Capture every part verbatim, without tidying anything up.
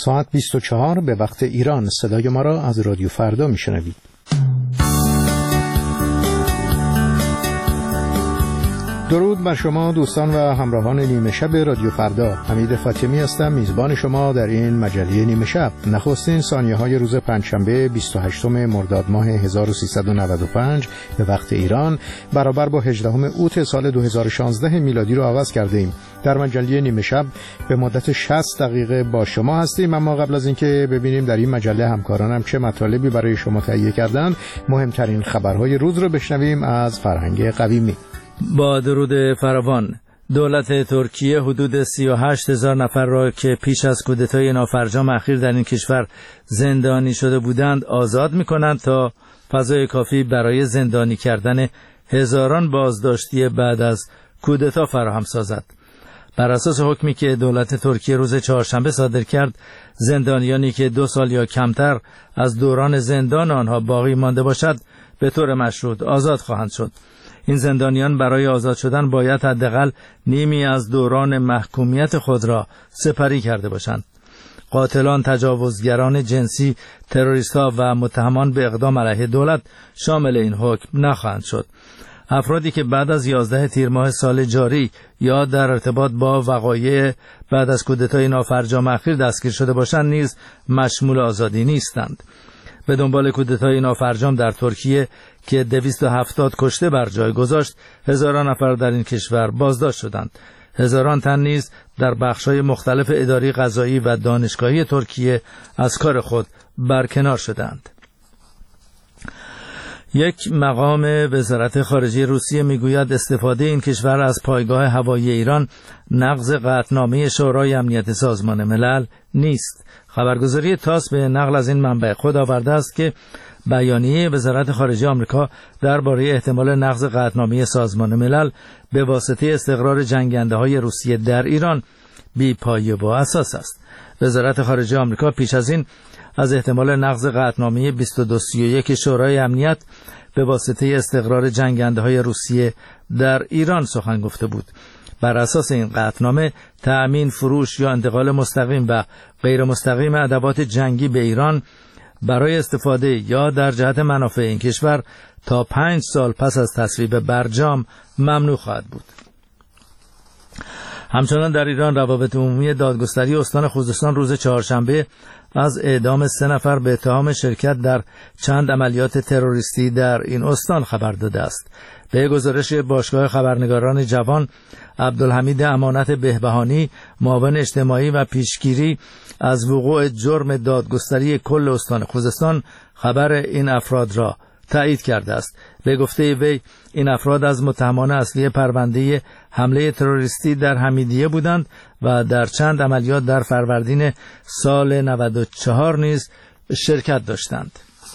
ساعت بیست و چهار به وقت ایران. صدای ما را از رادیو فردا میشنوید. درود بر شما دوستان و همراهان نیمه شب رادیو فردا. حمید فاطمی هستم، میزبان شما در این مجله نیمه شب. نخستین ثانیه های روز پنجشنبه بیست و هشتم مرداد ماه هزار و سیصد و نود و پنج به وقت ایران برابر با هجدهم اوت سال دو هزار و شانزده میلادی رو آغاز کرده ایم. در مجله نیمه شب به مدت شصت دقیقه با شما هستیم، اما قبل از اینکه ببینیم در این مجله همکارانم چه مطالبی برای شما تهیه کردند، مهمترین خبرهای روز رو بشنویم از فرهنگ قویمی. با درود فراوان، دولت ترکیه حدود سی و هشت هزار نفر را که پیش از کودتای نافرجام اخیر در این کشور زندانی شده بودند آزاد می‌کنند تا فضای کافی برای زندانی کردن هزاران بازداشتی بعد از کودتا فراهم سازد. بر اساس حکمی که دولت ترکیه روز چهارشنبه صادر کرد، زندانیانی که دو سال یا کمتر از دوران زندان آنها باقی مانده باشد به طور مشروط آزاد خواهند شد. این زندانیان برای آزاد شدن باید حداقل نیمی از دوران محکومیت خود را سپری کرده باشند. قاتلان، تجاوزگران جنسی، تروریست‌ها و متهمان به اقدام علیه دولت شامل این حکم نخواهند شد. افرادی که بعد از یازده تیر ماه سال جاری یا در ارتباط با وقایع بعد از کودتای نافرجام اخیر دستگیر شده باشند نیز مشمول آزادی نیستند. به دنبال کودتای نافرجام در ترکیه که دویست و هفتاد کشته بر جای گذاشت، هزاران نفر در این کشور بازداشت شدند. هزاران تن نیز در بخش‌های مختلف اداری، قضایی و دانشگاهی ترکیه از کار خود برکنار شدند. یک مقام وزارت خارجه روسیه میگوید استفاده این کشور از پایگاه هوایی ایران نقض قطعنامه شورای امنیت سازمان ملل نیست. خبرگزاری تاس به نقل از این منبع خود آورده است که بیانیه وزارت خارجه آمریکا درباره احتمال نقض قطعنامه سازمان ملل به واسطه استقرار جنگنده‌های روسیه در ایران بی پایه و اساس است. وزارت خارجه آمریکا پیش از این از احتمال نقض قطعنامه بیست و دو سی و یک شورای امنیت به واسطه استقرار جنگنده‌های روسیه در ایران سخن گفته بود. بر اساس این قطعنامه تأمین، فروش یا انتقال مستقیم و غیر مستقیم ادوات جنگی به ایران برای استفاده یا در جهت منافع این کشور تا پنج سال پس از تصویب برجام ممنوع خواهد بود. همچنان در ایران روابط عمومی دادگستری استان خوزستان روز چهارشنبه از اعدام سه نفر به اتهام شرکت در چند عملیات تروریستی در این استان خبر داده است. به گزارش باشگاه خبرنگاران جوان، عبدالحمید امانت بهبهانی، معاون اجتماعی و پیشگیری از وقوع جرم دادگستری کل استان خوزستان، خبر این افراد را تایید کرده است. به گفته وی این افراد از متهمان اصلی پرونده حمله تروریستی در حمیدیه بودند و در چند عملیات در فروردین سال نود و چهار نیز شرکت داشتند.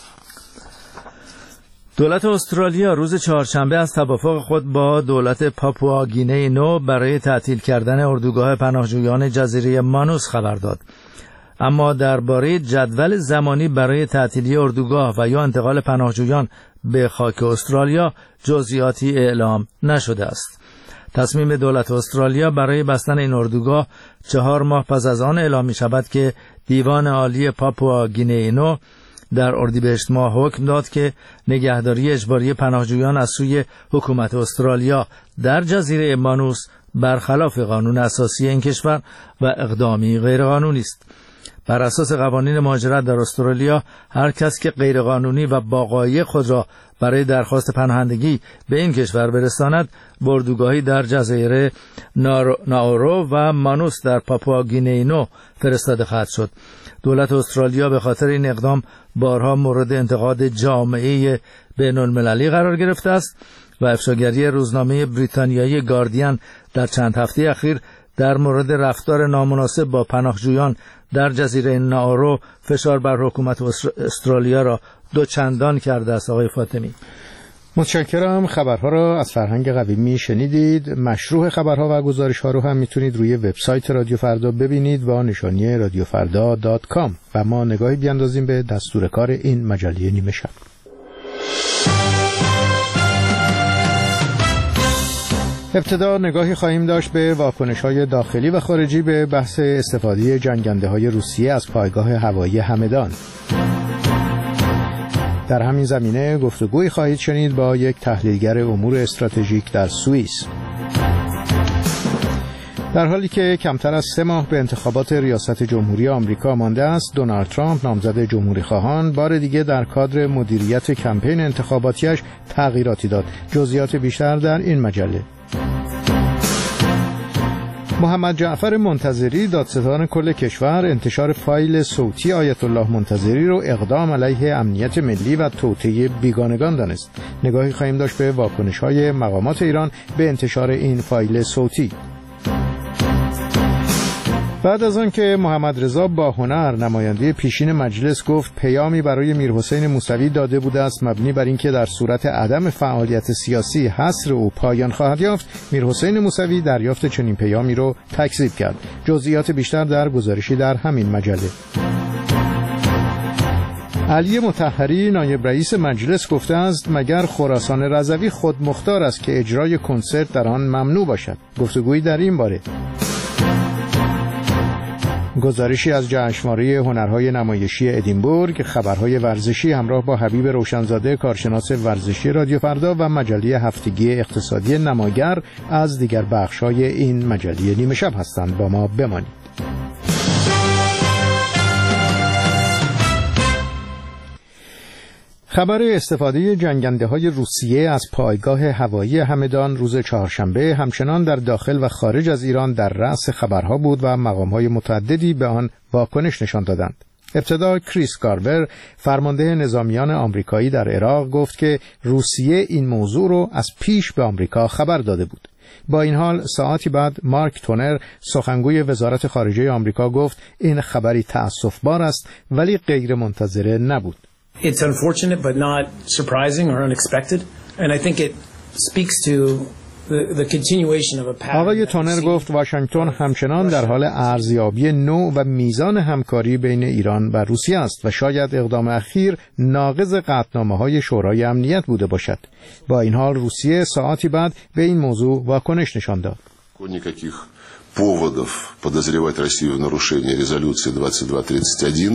دولت استرالیا روز چهارشنبه از توافق خود با دولت پاپوا گینه نو برای تعطیل کردن اردوگاه پناهجویان جزیره مانوس خبر داد. اما درباره جدول زمانی برای تعطیلی اردوگاه و یا انتقال پناهجویان به خاک استرالیا جزئیاتی اعلام نشده است. تصمیم دولت استرالیا برای بستن این اردوگاه چهار ماه پس از آن اعلام می شود که دیوان عالی پاپوا گینه نو در اردیبهشت ماه حکم داد که نگهداری اجباری پناهجویان از سوی حکومت استرالیا در جزیره مانوس برخلاف قانون اساسی این کشور و اقدامی غیرقانونی است. بر اساس قوانین مهاجرت در استرالیا هر کس که غیرقانونی و باقایی خود را برای درخواست پناهندگی به این کشور برساند به اردوگاهی در جزایر ناورو و مانوس در پاپوا گینه نو فرستاده خواهد شد. دولت استرالیا به خاطر این اقدام بارها مورد انتقاد جامعه بین المللی قرار گرفته است و افشاگری روزنامه بریتانیایی گاردین در چند هفته اخیر در مورد رفتار نامناسب با پناهجویان در جزیره ناورو فشار بر حکومت استرالیا را دو چندان کرده است. آقای فاطمی، متشکرم. خبرها را از فرهنگ قویمی شنیدید. مشروع خبرها و گزارش‌ها رو هم میتونید روی وبسایت رادیو فردا ببینید با نشانی رادیو فردا دات کام و ما نگاهی بیاندازیم به دستور کار این مجله نیمه شب. ابتدا نگاهی خواهیم داشت به واکنش‌های داخلی و خارجی به بحث استفاده جنگنده‌های روسیه از پایگاه هوایی همدان. در همین زمینه گفتگوی خواهید شنید با یک تحلیلگر امور استراتژیک در سوئیس. در حالی که کمتر از سه ماه به انتخابات ریاست جمهوری آمریکا مانده است، دونالد ترامپ نامزد جمهوری خواهان بار دیگه در کادر مدیریت کمپین انتخاباتیش تغییراتی داد. جزئیات بیشتر در این مجله. محمد جعفر منتظری دادستان کل کشور انتشار فایل صوتی آیت الله منتظری رو اقدام علیه امنیت ملی و توطئه بیگانگان دانست. نگاهی خواهیم داشت به واکنش‌های مقامات ایران به انتشار این فایل صوتی. بعد از آن که محمد رضا باهنر نماینده پیشین مجلس گفت پیامی برای میرحسین موسوی داده بوده است مبنی بر اینکه در صورت عدم فعالیت سیاسی حصر او پایان خواهد یافت، میرحسین موسوی دریافت چنین پیامی رو تکذیب کرد. جزئیات بیشتر در گزارشی در همین مجله. علی مطهری نایب رئیس مجلس گفته است مگر خراسان رضوی خود مختار است که اجرای کنسرت در آن ممنوع باشد. گفتگویی در این باره. گزارشی از جشنواره هنرهای نمایشی ادینبورگ، خبرهای ورزشی همراه با حبیب روشنزاده کارشناس ورزشی رادیو فردا و مجله هفتگی اقتصادی نماگر از دیگر بخش‌های این مجله نیمه شب هستند. با ما بمانید. خبر استفاده جنگنده‌های روسیه از پایگاه هوایی همدان روز چهارشنبه همچنان در داخل و خارج از ایران در رأس خبرها بود و مقام‌های متعددی به آن واکنش نشان دادند. ابتدا کریس کارور، فرمانده نظامیان آمریکایی در عراق، گفت که روسیه این موضوع رو از پیش به آمریکا خبر داده بود. با این حال ساعتی بعد مارک تونر، سخنگوی وزارت خارجه آمریکا، گفت این خبری تأسف‌بار است ولی غیر منتظره نبود. It's unfortunate but not surprising or unexpected, and I think it speaks to the, the continuation of a pattern. آقای تونر گفت واشنگتن همچنان در حال ارزیابی نوع و میزان همکاری بین ایران و روسیه است و شاید اقدام اخیر ناقض قطعنامه‌های شورای امنیت بوده باشد. با این حال روسیه ساعتی بعد به این موضوع واکنش نشان داد. Никаких поводов подозревать Россию в нарушении резолюции двадцать два тридцать один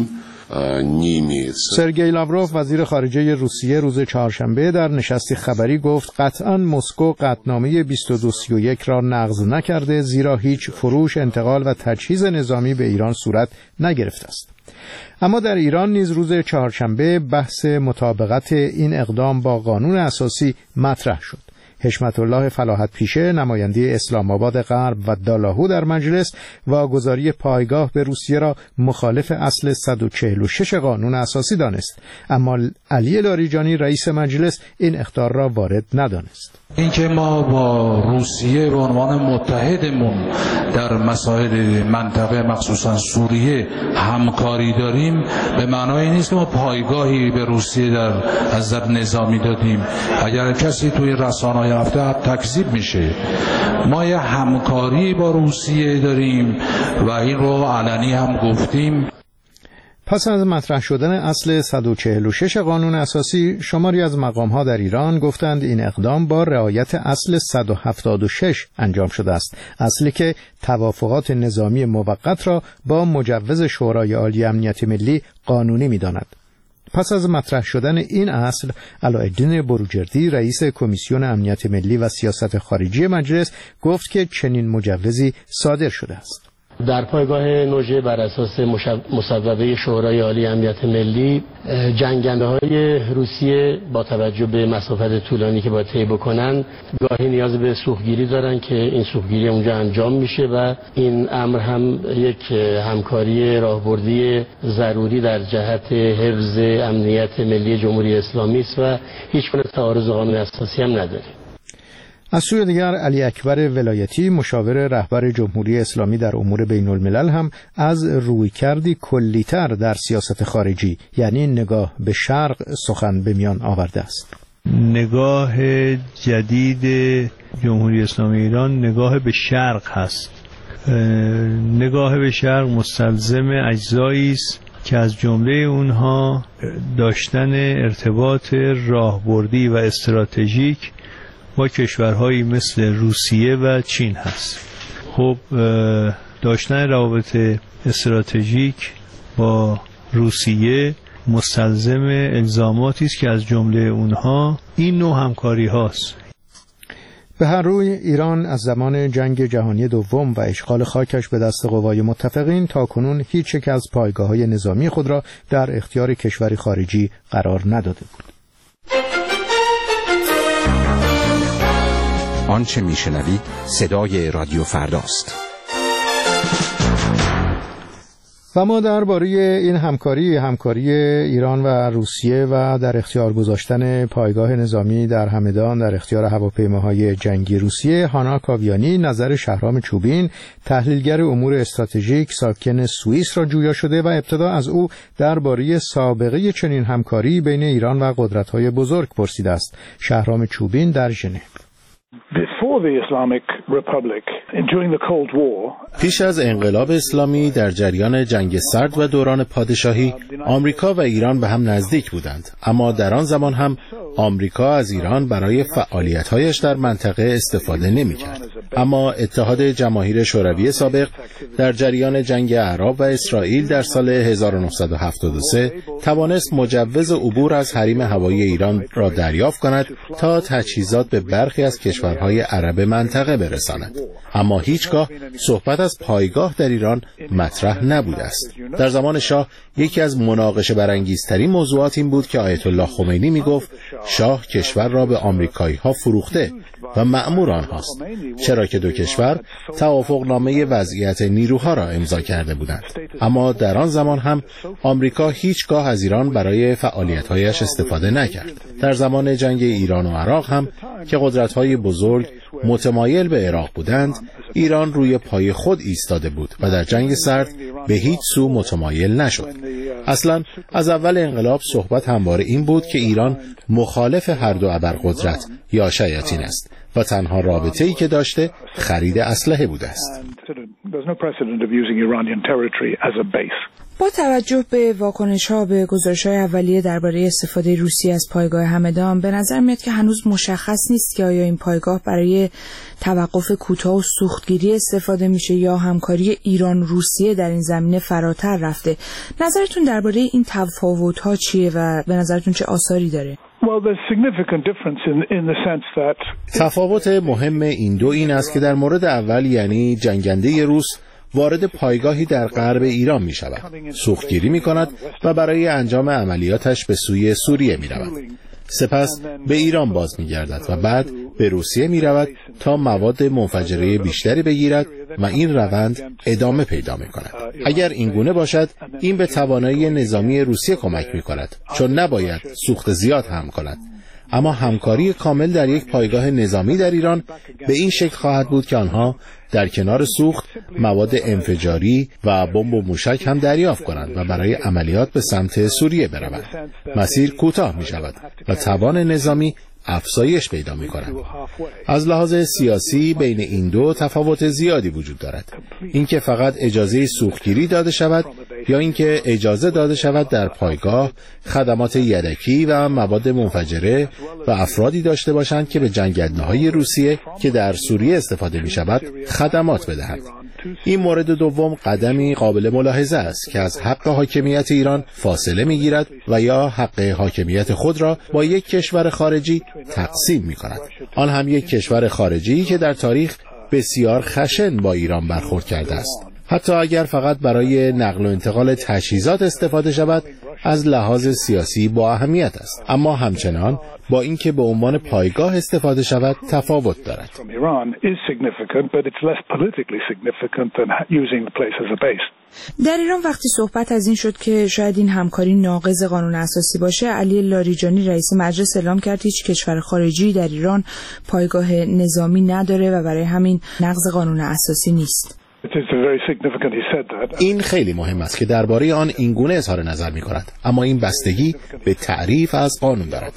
سرگئی لاوروف وزیر خارجه روسیه روز چهارشنبه در نشستی خبری گفت قطعاً مسکو قطعنامه بیست و دو سی و یک را نقض نکرده، زیرا هیچ فروش، انتقال و تجهیز نظامی به ایران صورت نگرفته است. اما در ایران نیز روز چهارشنبه بحث مطابقت این اقدام با قانون اساسی مطرح شد. حشمت الله فلاحت پیشه، نماینده اسلام آباد غرب و دالاهو در مجلس، واگذاری پایگاه به روسیه را مخالف اصل صد و چهل و شش قانون اساسی دانست، اما علی لاریجانی رئیس مجلس این اخطار را وارد ندانست. اینکه ما با روسیه به عنوان متحدمون در مسائل منطقه مخصوصا سوریه همکاری داریم به معنای نیست که ما پایگاهی به روسیه در از نظر نظامی دادیم. اگر کسی توی رسانه‌های رفته تکذیب میشه. ما یه همکاری با روسیه داریم و این رو علنی هم گفتیم. پس از مطرح شدن اصل صد و چهل و شش قانون اساسی، شماری از مقام‌ها در ایران گفتند این اقدام با رعایت اصل صد و هفتاد و شش انجام شده است، اصلی که توافقات نظامی موقت را با مجوز شورای عالی امنیت ملی قانونی می‌داند. پس از مطرح شدن این اصل، علاءالدین بروجردی رئیس کمیسیون امنیت ملی و سیاست خارجی مجلس گفت که چنین مجوزی صادر شده است. در پایگاه نوژه بر اساس مصوبه شورای عالی امنیت ملی، جنگنده‌های روسیه با توجه به مسافت طولانی که باید طی بکنن گاهی نیاز به سوختگیری دارن که این سوختگیری اونجا انجام میشه و این امر هم یک همکاری راهبردی ضروری در جهت حفظ امنیت ملی جمهوری اسلامی است و هیچ گونه تعارض قانون اساسی هم نداره. از سوی دیگر علی اکبر ولایتی، مشاور رهبر جمهوری اسلامی در امور بین الملل، هم از رویکردی کلی‌تر در سیاست خارجی، یعنی نگاه به شرق، سخن به میان آورده است. نگاه جدید جمهوری اسلامی ایران نگاه به شرق هست. نگاه به شرق مستلزم اجزایی است که از جمله اونها داشتن ارتباط راهبردی و استراتژیک با کشورهایی مثل روسیه و چین هست. خب داشتن روابط استراتژیک با روسیه مستلزم الزاماتی است که از جمله اونها این نوع همکاری هاست. به هر روی ایران از زمان جنگ جهانی دوم و اشغال خاکش به دست قوای متفقین تا کنون هیچ یک از پایگاه‌های نظامی خود را در اختیار کشوری خارجی قرار نداده بود. آنچه میشنوید صدای رادیو فرداست. و ما درباره این همکاری همکاری ایران و روسیه و در اختیار گذاشتن پایگاه نظامی در همدان در اختیار هواپیماهای جنگی روسیه، هانا کاویانی نظر شهرام چوبین، تحلیلگر امور استراتژیک ساکن سوئیس را جویا شده و ابتدا از او درباره سابقه چنین همکاری بین ایران و قدرت‌های بزرگ پرسیده است. شهرام چوبین در ژنو. پیش از انقلاب اسلامی در جریان جنگ سرد و دوران پادشاهی، آمریکا و ایران به هم نزدیک بودند، اما در آن زمان هم آمریکا از ایران برای فعالیت‌هایش در منطقه استفاده نمی‌کرد. اما اتحاد جماهیر شوروی سابق در جریان جنگ اعراب و اسرائیل در سال هزار و نهصد و هفتاد و سه توانست مجوز عبور از حریم هوایی ایران را دریافت کند تا تجهیزات به برخی از کشورهای عرب منطقه برساند. اما هیچگاه صحبت از پایگاه در ایران مطرح نبوده است. در زمان شاه یکی از مناقشه برانگیزترین موضوعات این بود که آیت الله خمینی میگفت شاه کشور را به آمریکایی‌ها فروخته و مأمور آنهاست، چرا که دو کشور توافقنامه وضعیت نیروها را امضا کرده بودند. اما در آن زمان هم آمریکا هیچگاه از ایران برای فعالیت‌هایش استفاده نکرد. در زمان جنگ ایران و عراق هم که قدرت‌های بزرگ متمایل به عراق بودند، ایران روی پای خود ایستاده بود و در جنگ سرد به هیچ سو متمایل نشد. اصلا از اول انقلاب صحبت همواره این بود که ایران مخالف هر دو ابرقدرت یا شیاطین است و تنها رابطه‌ای که داشته خرید اسلحه بوده است. با توجه به واکنش‌ها به گزارش‌های اولیه درباره استفاده روسیه از پایگاه همدان، به نظر میاد که هنوز مشخص نیست که آیا این پایگاه برای توقف کوتاه و سوختگیری استفاده میشه یا همکاری ایران روسیه در این زمینه فراتر رفته. نظرتون درباره این تفاوت‌ها چیه و به نظرتون چه آثاری داره؟ تفاوت مهم این دو این است که در مورد اول، یعنی جنگنده روس وارد پایگاهی در غرب ایران می شود، سوختگیری می کند و برای انجام عملیاتش به سوی سوریه می رود. سپس به ایران باز می گردد و بعد به روسیه می رود تا مواد منفجره بیشتری بگیرد و این روند ادامه پیدا می کند. اگر این گونه باشد، این به توانایی نظامی روسیه کمک می کند، چون نباید سوخت زیاد هم کند. اما همکاری کامل در یک پایگاه نظامی در ایران به این شکل خواهد بود که آنها در کنار سوخت مواد انفجاری و بمب و موشک هم دریافت کنند و برای عملیات به سمت سوریه بروند. مسیر کوتاه می شود و توان نظامی افزایش پیدا می کند. از لحاظ سیاسی بین این دو تفاوت زیادی وجود دارد. اینکه فقط اجازه سوختگیری داده شود یا اینکه اجازه داده شود در پایگاه خدمات یدکی و مواد منفجره و افرادی داشته باشند که به جنگنده‌های روسیه که در سوریه استفاده می شود خدمات بدهند. این مورد دوم قدمی قابل ملاحظه است که از حق حاکمیت ایران فاصله می گیرد و یا حق حاکمیت خود را با یک کشور خارجی تقسیم می کند. آن هم یک کشور خارجی که در تاریخ بسیار خشن با ایران برخورد کرده است. حتی اگر فقط برای نقل و انتقال تجهیزات استفاده شود، از لحاظ سیاسی با اهمیت است، اما همچنان با اینکه به عنوان پایگاه استفاده شود تفاوت دارد. در ایران وقتی صحبت از این شد که شاید این همکاری ناقض قانون اساسی باشه، علی لاریجانی رئیس مجلس اعلام کرد هیچ کشور خارجی در ایران پایگاه نظامی نداره و برای همین نقض قانون اساسی نیست. این خیلی مهم است که درباره آن این گونه اظهار نظر می کند، اما این بستگی به تعریف از قانون دارد.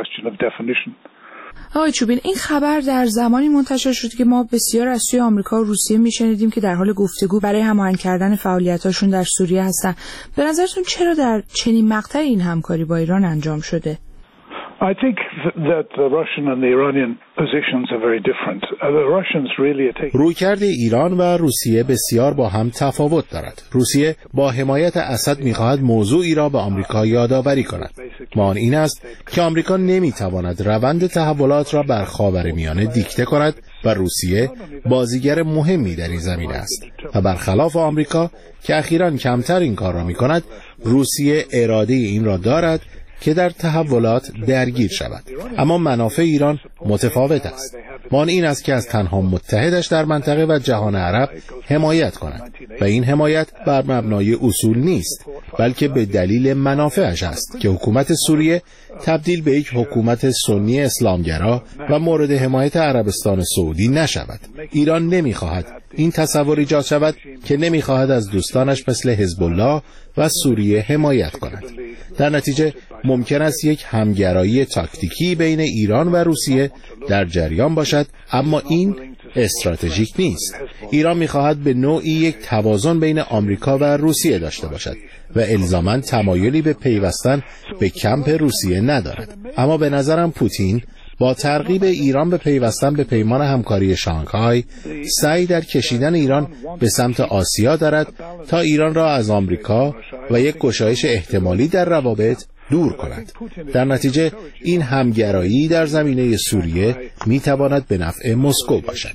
آقای چوبین، این خبر در زمانی منتشر شد که ما بسیار از سوی آمریکا و روسیه میشنیدیم که در حال گفتگو برای هماهنگ کردن فعالیتاشون در سوریه هستن. به نظرتون چرا در چنین مقطعی این همکاری با ایران انجام شده؟ I think that the Russian and the Iranian positions are very different. The Russians really are taking... رویکرد ایران و روسیه بسیار با هم تفاوت دارد. روسیه با حمایت اسد می‌خواهد موضوعی را به آمریکا یادآوری کند. مان این است که آمریکا نمی‌تواند روند تحولات را بر خاورمیانه دیکته کند و روسیه بازیگر مهمی در این زمینه است و برخلاف آمریکا که اخیراً کمتر این کار را می‌کند، روسیه اراده این را دارد که در تحولات درگیر شود. اما منافع ایران متفاوت است. مان این است که از تنها متحدش در منطقه و جهان عرب حمایت کند و این حمایت بر مبنای اصول نیست، بلکه به دلیل منافعش است که حکومت سوریه تبدیل به یک حکومت سنی اسلامگرا و مورد حمایت عربستان سعودی نشود. ایران نمیخواهد این تصور ایجاد شود که نمیخواهد از دوستانش مثل حزب الله و سوریه حمایت کند. در نتیجه ممکن است یک همگرایی تاکتیکی بین ایران و روسیه در جریان باشد، اما این استراتژیک نیست. ایران می‌خواهد به نوعی یک توازن بین آمریکا و روسیه داشته باشد و الزاماً تمایلی به پیوستن به کمپ روسیه ندارد. اما به نظرم پوتین با ترغیب ایران به پیوستن به پیمان همکاری شانگهای سعی در کشیدن ایران به سمت آسیا دارد تا ایران را از آمریکا و یک گشایش احتمالی در روابط دور کند. در نتیجه این همگرایی در زمینه سوریه میتواند به نفع مسکو باشد.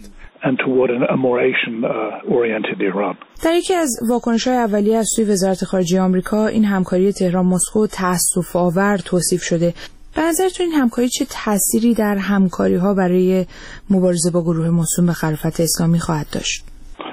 در یکی از واکنش‌های اولیه از سوی وزارت خارجه آمریکا این همکاری تهران مسکو تأسف آور توصیف شده. به نظرتون این همکاری چه تأثیری در همکاری‌ها برای مبارزه با گروه موسوم به خلافت اسلامی خواهد داشت؟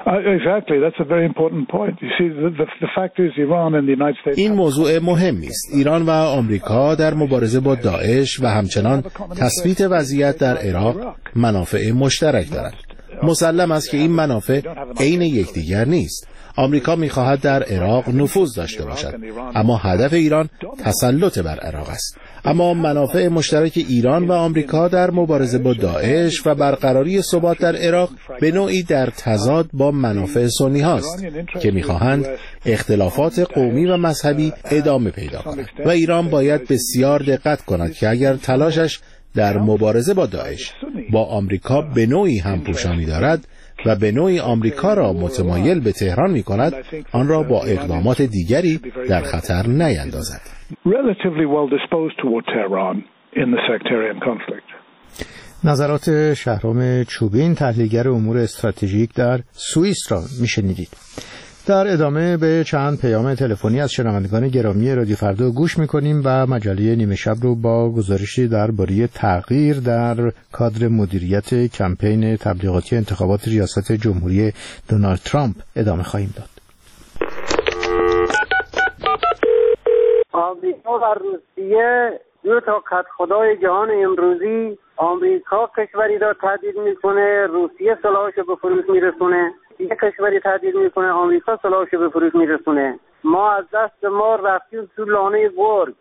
این موضوع مهمی است. ایران و آمریکا در مبارزه با داعش و همچنان تثبیت وضعیت در عراق منافع مشترک دارند. مسلم است که این منافع عین یکدیگر نیست. آمریکا می‌خواهد در عراق نفوذ داشته باشد، اما هدف ایران تسلط بر عراق است. اما منافع مشترک ایران و آمریکا در مبارزه با داعش و برقراری ثبات در عراق به نوعی در تضاد با منافع سنی هاست که می‌خواهند اختلافات قومی و مذهبی ادامه پیدا کند و ایران باید بسیار دقت کند که اگر تلاشش در مبارزه با داعش با آمریکا به نوعی همپوشانی دارد و به نوعی آمریکا را متمایل به تهران می کند، آن را با اقدامات دیگری در خطر نیندازد. نظرات شهرام چوبین، تحلیلگر امور استراتژیک در سوئیس را میشنیدید. در ادامه به چند پیام تلفنی از شنوندگان گرامی رادیو فردا گوش میکنیم و مجله نیمه شب رو با گزارشی درباره تغییر در کادر مدیریت کمپین تبلیغاتی انتخابات ریاست جمهوری دونالد ترامپ ادامه خواهیم داد. آمریکا و روسیه دو تا خدای جهان امروزی، آمریکا کشوری را تهدید میکنه، روسیه سلاحش به فروش میرسونه. یک کشوری تهدید میکنه، آمریکا سلاحش به فروش میرسونه. ما از دست ما رفتیم تو لانه گرگ.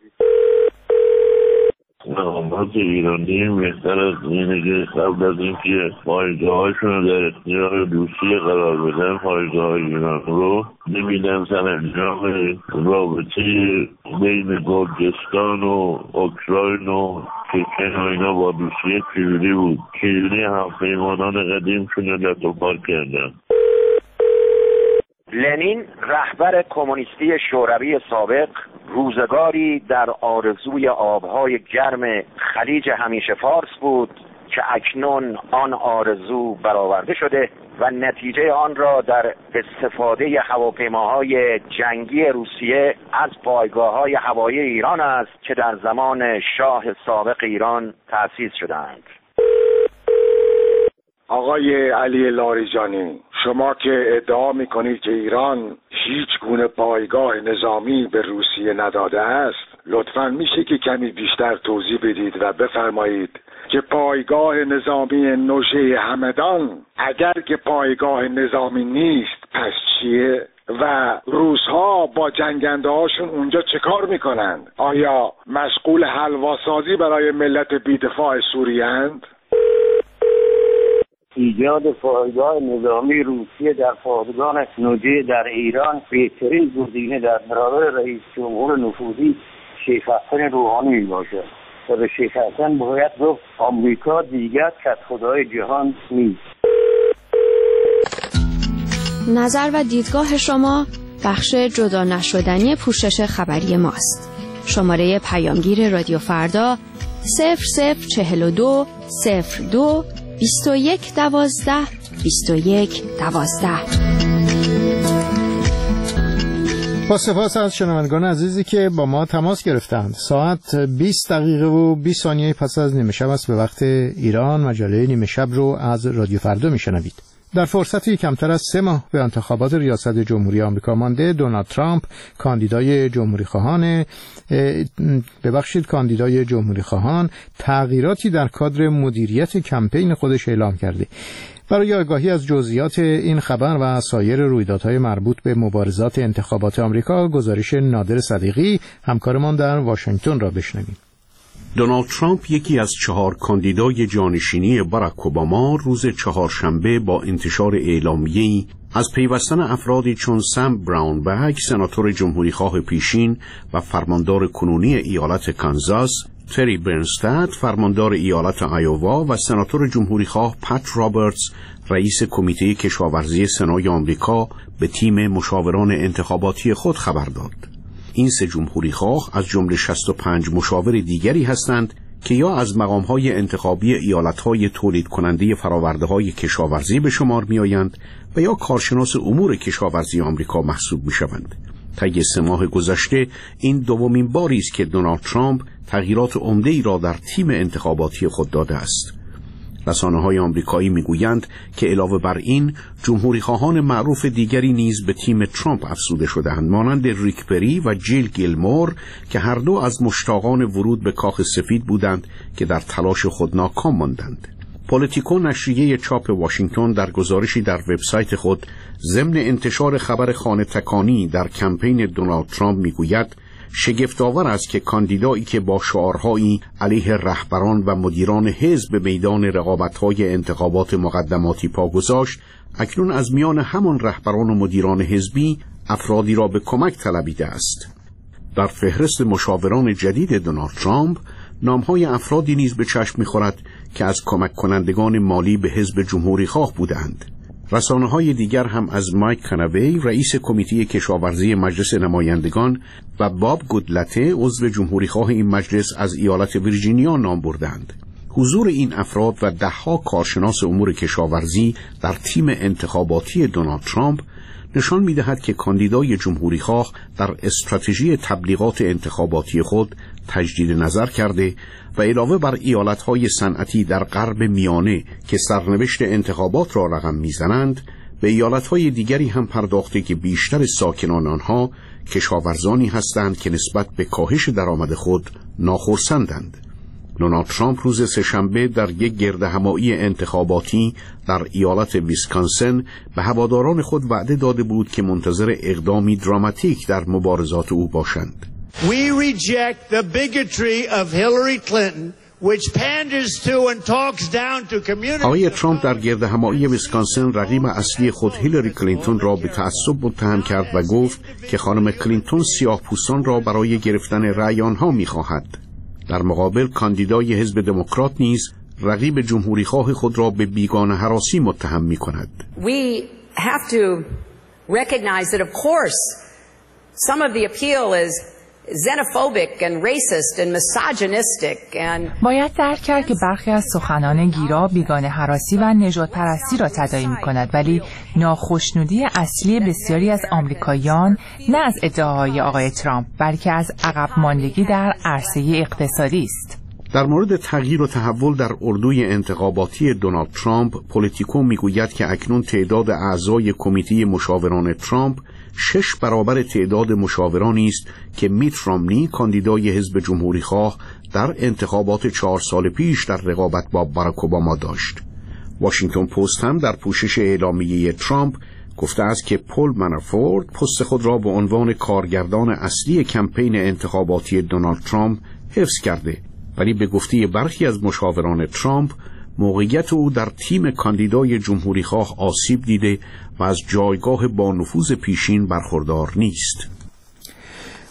مقامات ایرانی بهتر از اینه که قبل از اینکه پایگاهاشون رو در اختیار روسیه قرار بدن، پایگاه ایران رو نمیدن سرانجام رابطه بین گرجستان و اوکراین و چچن و اینا با روسیه چجوری بود. چجوری همپیمانان قدیمشون رو دست و پا کردن. لنین رهبر کمونیستی شوروی سابق روزگاری در آرزوی آبهای گرم خلیج همیشه فارس بود که اکنون آن آرزو برآورده شده و نتیجه آن را در استفاده هواپیماهای جنگی روسیه از پایگاه‌های هوایی ایران است که در زمان شاه سابق ایران تأسیس شدند. آقای علی لاریجانی، شما که ادعا میکنید که ایران هیچ گونه پایگاه نظامی به روسیه نداده است، لطفاً میشه که کمی بیشتر توضیح بدید و بفرمایید که پایگاه نظامی نوژه همدان اگر که پایگاه نظامی نیست پس چیه؟ و روس‌ها با جنگنده هاشون اونجا چه کار میکنند؟ آیا مشغول حلواسازی برای ملت بی‌دفاع سوریه اند؟ ایجاد پایگاه نظامی روسیه در پادگان نوجه در ایران بهترین گزینه در برابر رئیس جمهور نفوذی شیخ حسن روحانی می باشد. مصب شیخ حسن باید گفت آمریکا دیگر کدخدای جهان نیست. نظر و دیدگاه شما بخش جدا نشدنی پوشش خبری ماست. شماره پیامگیر رادیو فردا صفر صفر چهل و دو صفر دو بیست و یک دوازده بیست و یک دوازده. با سپاس از شنوندگان عزیزی که با ما تماس گرفتند. ساعت بیست دقیقه و بیست ثانیه پس از نیمه شب است به وقت ایران. مجله نیمه شب رو از رادیو فردا میشنوید. در فرصتی کمتر از سه ماه به انتخابات ریاست جمهوری آمریکا مانده، دونالد ترامپ کاندیدای جمهوری خواهان ببخشید کاندیدای جمهوری خواهان تغییراتی در کادر مدیریت کمپین خودش اعلام کرده. برای آگاهی از جزئیات این خبر و سایر رویدادهای مربوط به مبارزات انتخابات آمریکا، گزارش نادر صدیقی همکارمان در واشنگتن را بشنویم. دونالد ترامپ، یکی از چهار کاندیدای جانشینی باراک اوباما، روز چهارشنبه با انتشار اعلامیه‌ای از پیوستن افرادی چون سم براون بگ، سناتور جمهوریخواه پیشین و فرماندار کنونی ایالت کانزاس، تری برنستاد، فرماندار ایالت آیووا و سناتور جمهوریخواه پت رابرتس، رئیس کمیته کشاورزی سنای آمریکا، به تیم مشاوران انتخاباتی خود خبر داد. این سه جمهوریخواه از جمله شصت و پنج مشاور دیگری هستند که یا از مقامهای انتخابی ایالتهای تولید کننده فرآورده‌های کشاورزی به شمار می آیند و یا کارشناس امور کشاورزی آمریکا محسوب می شوند. طی سه ماه گذشته این دومین باری است که دونالد ترامپ تغییرات عمده‌ای را در تیم انتخاباتی خود داده است. رسانه‌های آمریکایی می‌گویند که علاوه بر این، جمهوری‌خواهان معروف دیگری نیز به تیم ترامپ افزوده شده‌اند، مانند ریک پری و جیل گیلمور که هر دو از مشتاقان ورود به کاخ سفید بودند که در تلاش خود ناکام ماندند. پولیتیکو، نشریه چاپ واشنگتن، در گزارشی در وبسایت خود ضمن انتشار خبر خانه تکانی در کمپین دونالد ترامپ می‌گوید شگفت‌آور است که کاندیدایی که با شعارهایی علیه رهبران و مدیران حزب به میدان رقابت‌های انتخابات مقدماتی پا گذاشت، اکنون از میان همان رهبران و مدیران حزبی افرادی را به کمک طلبیده است. در فهرست مشاوران جدید دونالد ترامپ، نام‌های افرادی نیز به چشم می‌خورد که از کمک کنندگان مالی به حزب جمهوریخواه بودند. رسانه‌های دیگر هم از مایک کانوی، رئیس کمیته کشاورزی مجلس نمایندگان، و باب گودلته، عضو جمهوریخواه این مجلس، از ایالت ویرجینیا نام بردند. حضور این افراد و ده‌ها کارشناس امور کشاورزی در تیم انتخاباتی دونالد ترامپ نشان می‌دهد که کاندیدای جمهوریخواه در استراتژی تبلیغات انتخاباتی خود تجدید نظر کرده و علاوه بر ایالت‌های صنعتی در غرب میانه که سرنوشت انتخابات را رقم می‌زنند، به ایالت‌های دیگری هم پرداخته که بیشتر ساکنان آنها کشاورزانی هستند که نسبت به کاهش درآمد خود ناخرسندند. دونالد ترامپ روز سه‌شنبه در یک گردهمایی انتخاباتی در ایالت ویسکانسن به هواداران خود وعده داده بود که منتظر اقدامی دراماتیک در مبارزات او باشند. We reject the bigotry of Hillary Clinton which panders to and talks down to communities. آقای ترامپ در گردهمایی ویسکانسن رقیب اصلی خود هیلاری کلینتون را به تعصب متهم کرد و گفت که خانم کلینتون سیاه‌پوستان را برای گرفتن رأی آنها می‌خواهد. در مقابل کاندیدای حزب دموکرات نیز رقیب جمهوریخواه خود را به بیگانه هراسی متهم می‌کند. We have to recognize that of course some of the appeal is xenophobic and racist and misogynistic and باید درک کرد که برخی از سخنان گیرا بیگانه هراسی و نژاد پرستی را تداعی می‌کند، ولی ناخشنودی اصلی بسیاری از آمریکاییان نه از ادعاهای آقای ترامپ بلکه از عقب ماندگی در عرصه اقتصادی است. در مورد تغییر و تحول در اردوی انتخاباتی دونالد ترامپ، پولیتیکو میگوید که اکنون تعداد اعضای کمیته مشاوران ترامپ شش برابر تعداد مشاورانی است که میت رامنی، کاندیدای حزب جمهوریخواه، در انتخابات چهار سال پیش در رقابت با باراک اوباما داشت. واشنگتن پست هم در پوشش اعلامیه ترامپ گفته است که پول منافورت پست خود را به عنوان کارگردان اصلی کمپین انتخاباتی دونالد ترامپ حفظ کرده، ولی به گفته برخی از مشاوران ترامپ موقعیت او در تیم کاندیدای جمهوریخواه آسیب دیده و از جایگاه با نفوذ پیشین برخوردار نیست.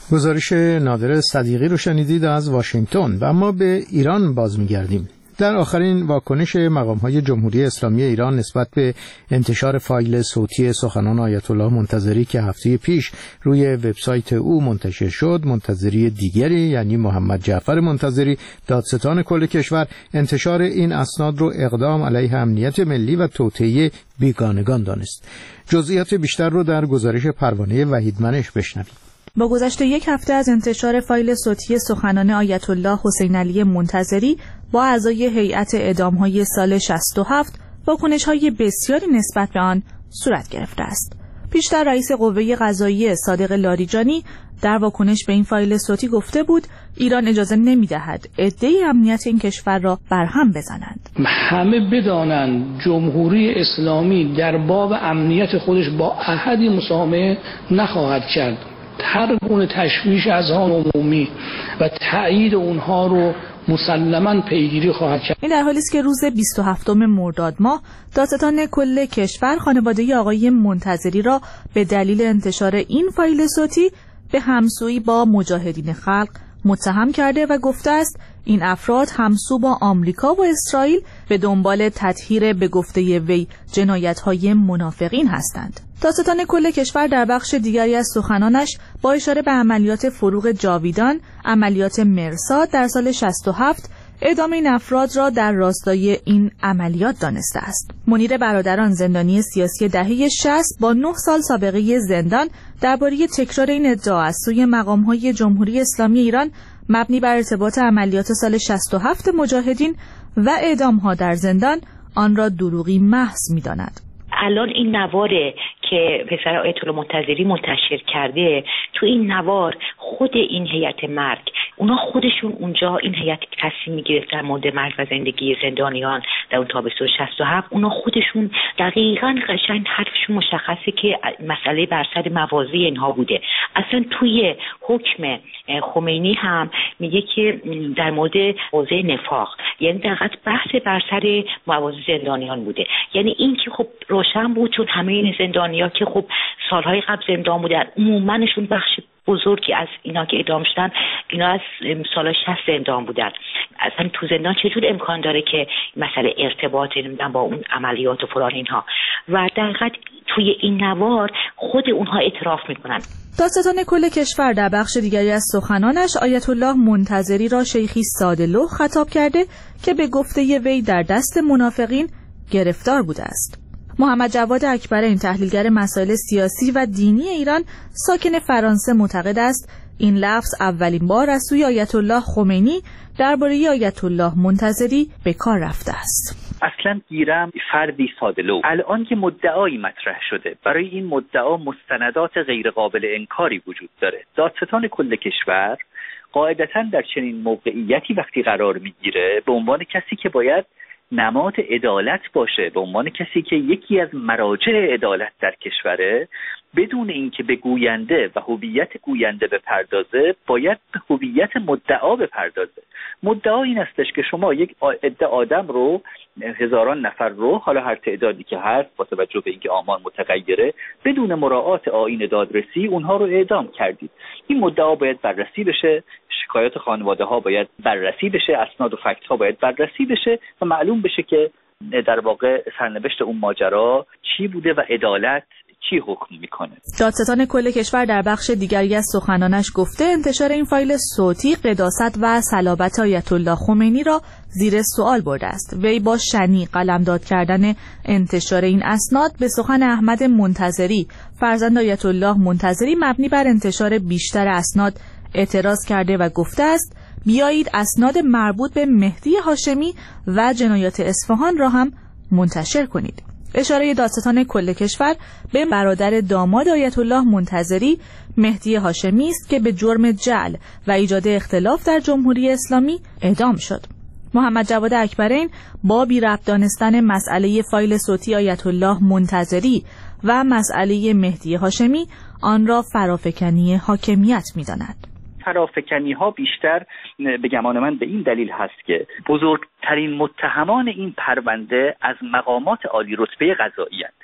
گزارش نادر صدیقی رو شنیدید از واشنگتن و اما به ایران باز می‌گردیم. در آخرین واکنش مقام‌های جمهوری اسلامی ایران نسبت به انتشار فایل صوتی سخنان آیت الله منتظری که هفته پیش روی وبسایت او منتشر شد، منتظری دیگری یعنی محمد جعفر منتظری، دادستان کل کشور، انتشار این اسناد رو اقدام علیه امنیت ملی و توطئه بیگانگان دانست. جزئیات بیشتر رو در گزارش پروانه وحیدمنش بشنوید. با گذشت یک هفته از انتشار فایل صوتی سخنان آیت الله حسین علی منتظری با اعضای هیئت اعدام‌های سال شصت و هفت، واکنش‌های بسیاری نسبت به آن صورت گرفته است. پیشتر رئیس قوه قضاییه صادق لاریجانی در واکنش به این فایل صوتی گفته بود ایران اجازه نمی‌دهد عده‌ای امنیت این کشور را برهم بزنند. همه بدانند جمهوری اسلامی در باب امنیت خودش با احدی مسامحه نخواهد کرد. هر گونه تشویش اذهان عمومی و تایید اونها رو مسلماً پیگیری خواهد کرد. این در حالی است که روز بیست و هفتم مرداد ماه دادستان کل کشور خانواده آقای منتظری را به دلیل انتشار این فایل صوتی به همسویی با مجاهدین خلق متهم کرده و گفته است این افراد همسو با آمریکا و اسرائیل به دنبال تطهیر به گفته وی جنایت‌های منافقین هستند. دادستان کل کشور در بخش دیگری از سخنانش با اشاره به عملیات فروغ جاویدان، عملیات مرصاد در سال شصت و هفت، اعدام این افراد را در راستای این عملیات دانسته است. منیر برادران، زندانی سیاسی دهه شصت با نه سال سابقه زندان، درباره تکرار این ادعا از سوی مقام‌های جمهوری اسلامی ایران مبنی بر ارتباط عملیات سال شصت و هفت مجاهدین و اعدام‌ها در زندان آن را دروغی محض می‌داند. الان این نواره که پسر آیت الله منتظری منتشر کرده، تو این نوار خود این هیئت مرگ، اونا خودشون اونجا این هیئت تصمیم میگیره در مورد مرگ و زندگی زندانیان در اون تابستون شصت و هفت، اونا خودشون دقیقاً قشنگ حرفشون مشخصه که مسئله بر سر موازی اینها بوده. اصلا توی حکم خمینی هم میگه که در مورد موضوع نفاق، یعنی دقیقاً بحث بر سر موازی زندانیان بوده. یعنی این که خب روشن بود، چون همه این زندانیا که خب سالهای قبل زندان بودن، عموماًشون بخش بزرگی از اینا که اعدام شدن اینا از سال شصت زندان بودن. اصلا تو زندان چجور امکان داره که مسئله ارتباط نمیدن با اون عملیات و فلان اینها، و دقیقاً توی این نوار خود اونها اعتراف میکنن. دادستان کل کشور در بخش دیگری از سخنانش آیت الله منتظری را شیخی ساده‌لوح خطاب کرده که به گفته وی در دست منافقین گرفتار بوده است. محمد جواد اکبرین، تحلیلگر مسائل سیاسی و دینی ایران، ساکن فرانسه، معتقد است این لفظ اولین بار از سوی آیت الله خمینی درباره آیت الله منتظری به کار رفته است. اصلا گیرم فردی ساده‌لوح. الان که مدعایی مطرح شده، برای این مدعا مستندات غیر قابل انکاری وجود داره. دادستان کل کشور قاعدتاً در چنین موقعیتی وقتی قرار میگیره به عنوان کسی که باید نماد عدالت باشه، به عنوان کسی که یکی از مراجع عدالت در کشوره، بدون اینکه به گوینده و هویت گوینده بپردازه، باید به هویت مدعا بپردازه. مدعا این استش که شما یک عده آدم رو، هزاران نفر رو، حالا هر تعدادی که هست با توجه به اینکه آمار متغیره، بدون مراعات آیین دادرسی اونها رو اعدام کردید. این مدعا باید بررسی بشه، شکایات خانواده ها باید بررسی بشه، اسناد و فکت ها باید بررسی بشه و معلوم بشه که در واقع سرنوشت اون ماجرا چی بوده و عدالت چی حکم میکنه. دادستان کل کشور در بخش دیگری از سخنانش گفته انتشار این فایل صوتی قداست و صلابت آیت الله خمینی را زیر سوال برده است. وی با شنیع قلمداد کردن انتشار این اسناد به سخن احمد منتظری، فرزند آیت الله منتظری، مبنی بر انتشار بیشتر اسناد اعتراض کرده و گفته است بیایید اسناد مربوط به مهدی هاشمی و جنایات اصفهان را هم منتشر کنید. اشاره دادستان کل کشور به برادر داماد آیت الله منتظری، مهدی هاشمی است که به جرم جعل و ایجاد اختلاف در جمهوری اسلامی اعدام شد. محمد جواد اکبرین با بی ربط دانستن مسئله فایل صوتی آیت الله منتظری و مسئله مهدی هاشمی آن را فرافکنی حاکمیت می‌داند. فرافکنی ها بیشتر به گمان من به این دلیل هست که بزرگترین متهمان این پرونده از مقامات عالی رتبه قضایی هستند.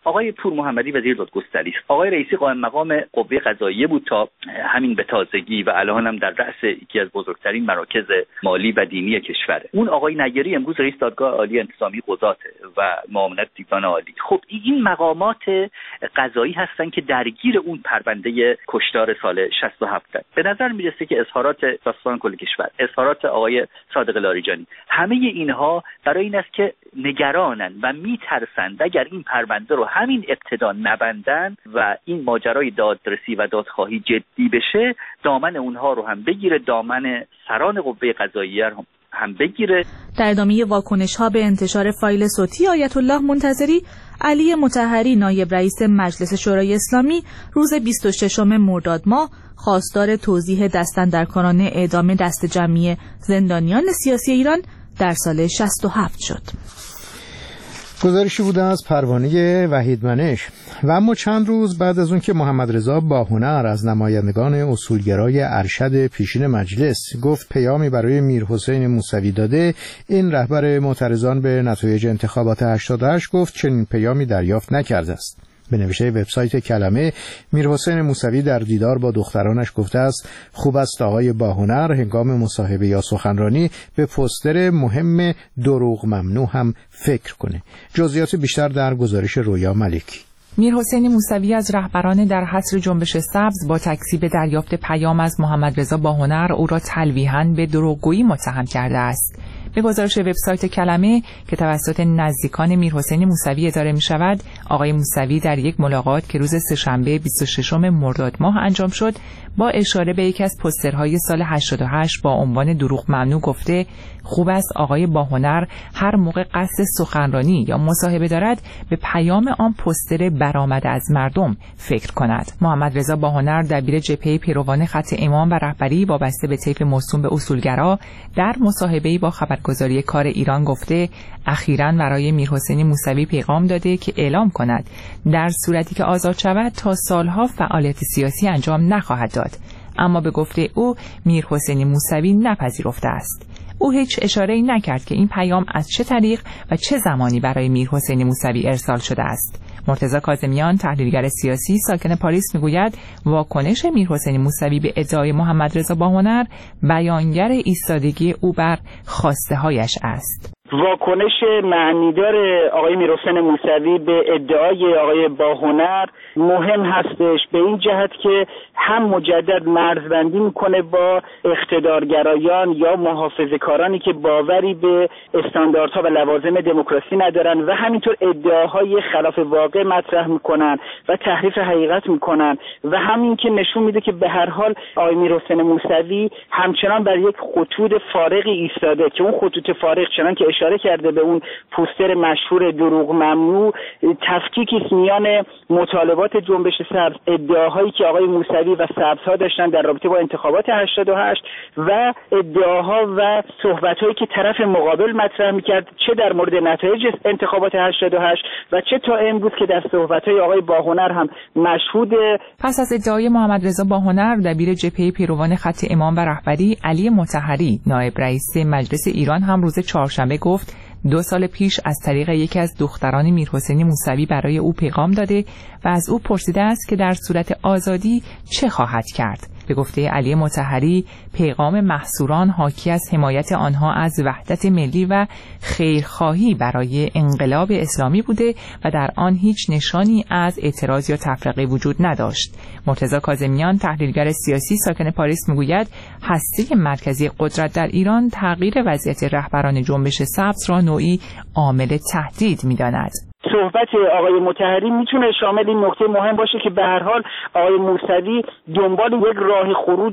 آقای پور محمدی وزیر دادگستری است. آقای رئیسی قائم مقام قوه قضاییه بود تا همین به تازگی و الان هم در رأس یکی از بزرگترین مراکز مالی و دینی کشوره. اون آقای نیری امروز رئیس دادگاه عالی انتظامی قضاته و معاونت دیوان عالی. خب این مقامات قضایی هستن که درگیر اون پرونده کشتار سال شصت و هفت. به نظر میرسه که اظهارات داستان کل کشور، اظهارات آقای صادق لاریجانی، همه اینها برای این است که نگرانن و میترسند اگر این پرونده رو همین ابتدا نبندن و این ماجرای دادرسی و دادخواهی جدی بشه، دامن اونها رو هم بگیره، دامن سران قوه قضاییه هم هم بگیره. در ادامه واکنش‌ها به انتشار فایل صوتی آیت الله منتظری، علی مطهری نایب رئیس مجلس شورای اسلامی روز بیست و ششم مرداد ماه خواستار توضیح دستاندرکارانه اعدام دست جمعی زندانیان سیاسی ایران در سال شصت و هفت شد. گزارشی بوده از پروانه وحید منش. و اما چند روز بعد از اون که محمد رضا باهنر از نمایندگان اصولگرای ارشد پیشین مجلس گفت پیامی برای میرحسین موسوی داده، این رهبر معترضان به نتایج انتخابات هشتاد و هشت گفت چنین پیامی دریافت نکرده است. به نوشته وبسایت کلمه، میرحسین موسوی در دیدار با دخترانش گفته است خوب است آقای باهنر هنگام مصاحبه یا سخنرانی به پوستر مهم دروغ ممنوع هم فکر کنه. جزئیات بیشتر در گزارش رویا ملکی. میرحسین موسوی از رهبران در حصر جنبش سبز با تکذیب دریافت پیام از محمد رضا باهنر او را تلویحاً به دروغگویی متهم کرده است. به گزارش وبسایت کلمه که توسط نزدیکان میرحسین موسوی اداره می شود، آقای موسوی در یک ملاقات که روز سه‌شنبه بیست و ششم مرداد ماه انجام شد، با اشاره به یکی از پوسترهای سال هشتاد و هشت با عنوان دروغ ممنوع گفته خوب است آقای باهنر هر موقع قصد سخنرانی یا مصاحبه دارد به پیام آن پوستر برآمده از مردم فکر کند. محمد رضا باهنر دبیر جبهه پیروان خط امام و رهبری وابسته به طیف موسوم به اصولگرا در مصاحبه‌ای با خبرگزاری کار ایران گفته اخیراً برای میرحسین موسوی پیغام داده که اعلام کند در صورتی که آزاد شود تا سالها فعالیت سیاسی انجام نخواهد داد، اما به گفته او میرحسین موسوی نپذیرفته است. او هیچ اشاره‌ای نکرد که این پیام از چه طریق و چه زمانی برای میرحسین موسوی ارسال شده است. مرتضی کاظمیان تحلیلگر سیاسی ساکن پاریس میگوید واکنش میرحسین موسوی به ادعای محمد رضا باهنر بیانگر ایستادگی او بر خواسته‌هایش است. واکنش معنیدار آقای میرحسین موسوی به ادعای آقای باهنر مهم هستش به این جهت که هم مجدد مرزبندی میکنه با اقتدارگرایان یا محافظه‌کارانی که باوری به استانداردها و لوازم دموکراسی ندارن و همینطور ادعاهای خلاف واقع مطرح میکنن و تحریف حقیقت میکنن و همین که نشون میده که به هر حال آقای میرحسین موسوی همچنان بر یک خطوط فارغی ایستاده که اون خطوط فارغ چنان که اشاره کرده به اون پوستر مشهور دروغ ممنوع تفکیکی است میان مطالبات جنبش سبز، ادعاهایی که آقای موسوی و سبزها داشتن در رابطه با انتخابات هشتاد و هشت و ادعاها و صحبت‌هایی که طرف مقابل مطرح می‌کرد چه در مورد نتایج انتخابات هشتاد و هشت و چه تا امروز که در صحبت‌های آقای باهنر هم مشهوده. پس از ادعای محمد رضا باهنر دبیر جبهه پیروان خط امام و رهبری علی مطهری نایب رئیس مجلس ایران هم روز چهارشنبه گفت دو سال پیش از طریق یکی از دختران میرحسین موسوی برای او پیغام داده و از او پرسیده است که در صورت آزادی چه خواهد کرد. به گفته علی مطهری پیغام محصوران حاکی از حمایت آنها از وحدت ملی و خیرخواهی برای انقلاب اسلامی بوده و در آن هیچ نشانی از اعتراض یا تفرقه وجود نداشت. مرتضی کاظمیان تحلیلگر سیاسی ساکن پاریس میگوید هسته مرکزی قدرت در ایران تغییر وضعیت رهبران جنبش سبز را نوعی عامل تهدید می‌داند. صحبت آقای مطهری میتونه شامل این نکته مهم باشه که به هر حال آقای موسوی دنبال یک راه خروج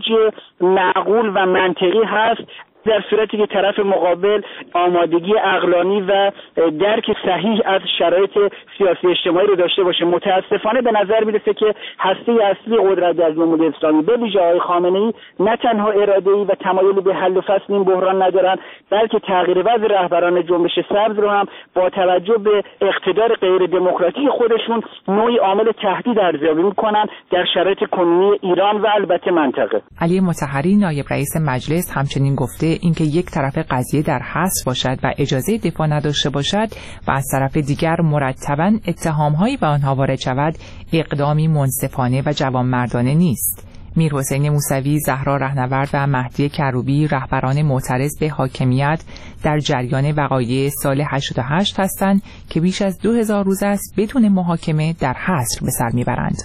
معقول و منطقی هست در صورتی که طرف مقابل آمادگی عقلانی و درک صحیح از شرایط سیاسی اجتماعی رو داشته باشه. متاسفانه به نظر میرسه که هسته اصلی قدرت در جمهوری اسلامی به ویژه آقای خامنه‌ای نه تنها اراده‌ای و تمایل به حل و فصل این بحران ندارن، بلکه تغییر وضع رهبران جنبش سبز رو هم با توجه به اقتدار غیر دموکراتیک خودشون نوعی عامل تهدید ارزیابی میکنن در شرایط کنونی ایران و البته منطقه. علی مطهری نایب رئیس مجلس همچنین گفته اینکه یک طرف قضیه در حصر باشد و اجازه دفاع نداشته باشد و از طرف دیگر مرتباً اتهام‌هایی به آنها وارد شود اقدامی منصفانه و جوانمردانه نیست. میرحسین موسوی، زهرا رهنورد و مهدی کروبی رهبران معترض به حاکمیت در جریان وقایع سال هشتاد و هشت هستند که بیش از دو هزار روز است بدون محاکمه در حصر به سر میبرند.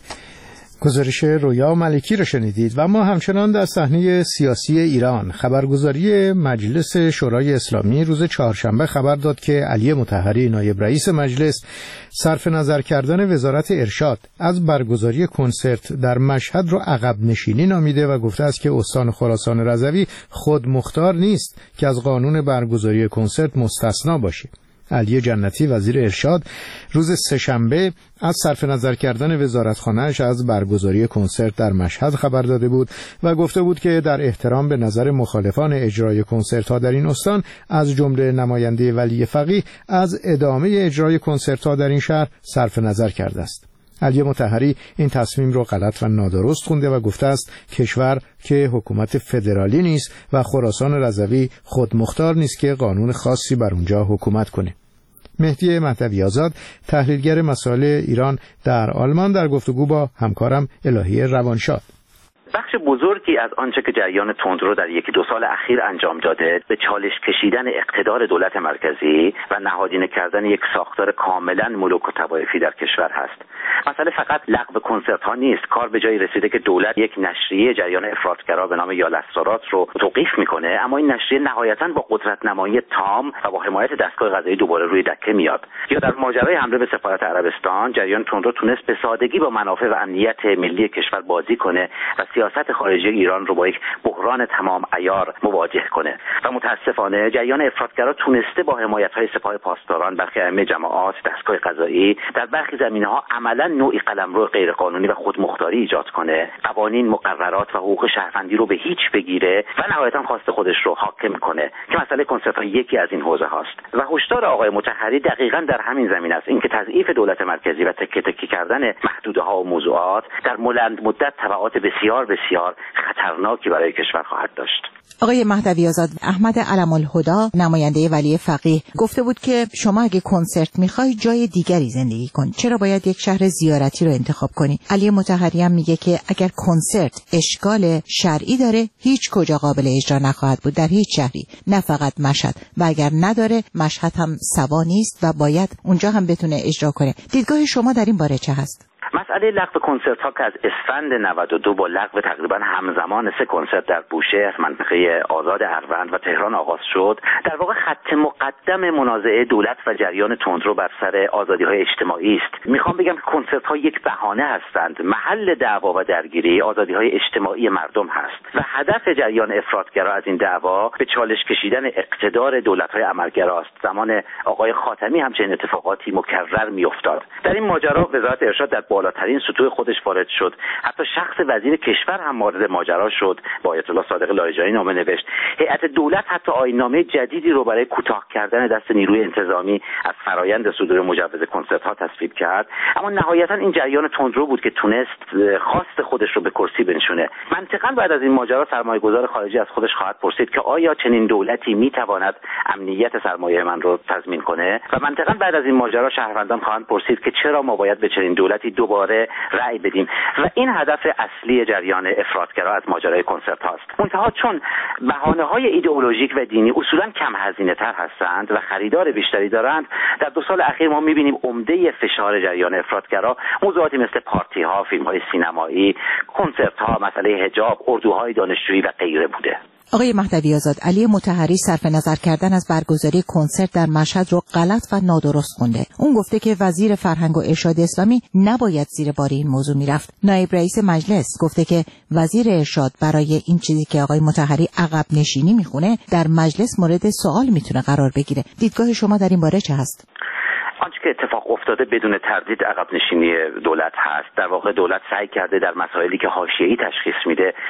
گزارش رویا ملکی را شنیدید. و ما همچنان در صحنه سیاسی ایران، خبرگزاری مجلس شورای اسلامی روز چهارشنبه خبر داد که علی مطهری نایب رئیس مجلس صرف نظر کردن وزارت ارشاد از برگزاری کنسرت در مشهد را عقب نشینی نامیده و گفته است که استان خراسان رضوی خود مختار نیست که از قانون برگزاری کنسرت مستثنا باشه. علی جنتی وزیر ارشاد روز سه‌شنبه از صرف نظر کردن وزارتخانه‌اش از برگزاری کنسرت در مشهد خبر داده بود و گفته بود که در احترام به نظر مخالفان اجرای کنسرت‌ها در این استان از جمله نماینده ولی فقیه از ادامه اجرای کنسرت‌ها در این شهر صرف نظر کرده است. علی مطهری این تصمیم را غلط و نادرست خونده و گفته است کشور که حکومت فدرالی نیست و خراسان رضوی خود مختار نیست که قانون خاصی بر اونجا حکومت کنه. مهدی مهدوی آزاد، تحلیلگر مسائل ایران در آلمان، در گفتگو با همکارم الهی روانشاد: بخش بزرگی از آنچه که جریان تندرو در یکی دو سال اخیر انجام داده به چالش کشیدن اقتدار دولت مرکزی و نهادینه کردن یک ساختار کاملا ملوک و طوایفی در کشور هست. مسئله فقط لغو کنسرت ها نیست. کار به جایی رسیده که دولت یک نشریه جریان افراطگرا به نام یالسارات رو توقیف میکنه، اما این نشریه نهایتاً با قدرت نمایی تام و با حمایت دستگاه قضایی دوباره روی دکه میاد. یا در ماجرای حمله به سفارت عربستان، جریان تندرو تونست به سادگی با منافع و امنیت ملی کشور بازی کنه و سیاست خارجی ایران رو با یک بحران تمام عیار مواجه کنه. و متاسفانه جریان افراطگرا تونسته با حمایت‌های سپاه پاسداران، برخی ائمه جماعات، دستگاه قضایی در برخی زمینه‌ها عملاً نوعی قلمرو غیرقانونی و خودمختاری ایجاد کنه، قوانین، مقررات و حقوق شهروندی رو به هیچ بگیره و نهایتاً خواست خودش رو حاکم کنه که مسئله کنسرت‌ها یکی از این حوزه هاست. و هشدار آقای مطهری دقیقاً در همین زمینه است، اینکه تضعیف دولت مرکزی و تکه تکه کردن محدوده‌ها و موضوعات در بلند مدت تبعات بسیار بسیار خطرناکی برای کشور خواهد داشت. آقای مهدوی آزاد، احمد علم‌الهدی نماینده ولی فقیه گفته بود که شما اگه کنسرت میخوای جای دیگری زندگی کن، چرا باید یک شهر زیارتی رو انتخاب کنی؟ علی مطهری هم میگه که اگر کنسرت اشکال شرعی داره هیچ کجا قابل اجرا نخواهد بود، در هیچ شهری، نه فقط مشهد، و اگر نداره مشهد هم سوا نیست و باید اونجا هم بتونه اجرا کنه. دیدگاه شما در این باره چه هست؟ مسئله لغو کنسرت ها که از اسفند نود و دو با لغو تقریبا همزمان سه کنسرت در بوشهر، منطقه آزاد اروند و تهران آغاز شد، در واقع خط مقدم منازعه دولت و جریان تندرو بر سر آزادی های اجتماعی است. میخوام بگم که کنسرت ها یک بهانه هستند. محل دعوا و درگیری آزادی های اجتماعی مردم هست و هدف جریان افراطگرا از این دعوا به چالش کشیدن اقتدار دولت های عملگرا است. زمان آقای خاتمی همچنین اتفاقاتی مکرر میافتاد. در این ماجرا وزارت ارشاد در بالاترین سطوح خودش وارد شد. حتی شخص وزیر کشور هم مورد ماجرا شد. با آیت الله صادق لاریجانی نامه نوشت. هیئت دولت حتی آیین‌نامه جدیدی رو برای کوتاه کردن دست نیروی انتظامی از فرایند صدور مجوز کنسرت ها تصویب کرد. اما نهایتا این جریان تندرو بود که تونست خواست خودش رو به کرسی بنشونه. منطقاً بعد از این ماجرا سرمایه‌گذار خارجی از خودش خواهد پرسید که آیا چنین دولتی میتواند امنیت سرمایه من رو تضمین کنه؟ و منطقاً بعد از این ماجرا شهروندان خواهند پرسید که چرا ما باید به چنین دولتی دوباره رأی بدیم. و این هدف اصلی جریان افراطگرا از ماجرای کنسرت هاست. منتها چون بهانه‌های ایدئولوژیک و دینی اصولاً کم هزینه تر هستند و خریدار بیشتری دارند، در دو سال اخیر ما می‌بینیم عمده فشار جریان افراطگرا موضوعاتی مثل پارتی ها، فیلم های سینمایی، کنسرت ها، مسئله حجاب، اردوهای دانشجویی و غیره بوده. آقای مهدوی آزاد، علی مطهری صرف نظر کردن از برگزاری کنسرت در مشهد رو غلط و نادرست خونده. اون گفته که وزیر فرهنگ و ارشاد اسلامی نباید زیر بار این موضوع میرفت. نایب رئیس مجلس گفته که وزیر ارشاد برای این چیزی که آقای مطهری عقب نشینی میخونه در مجلس مورد سوال میتونه قرار بگیره. دیدگاه شما در این باره چه هست؟ آنچه که اتفاق افتاده بدون تردید عقب نشینی دولت هست. در واقع دولت سعی کرده در مسائلی که حاشیه‌ای تشخیص میده از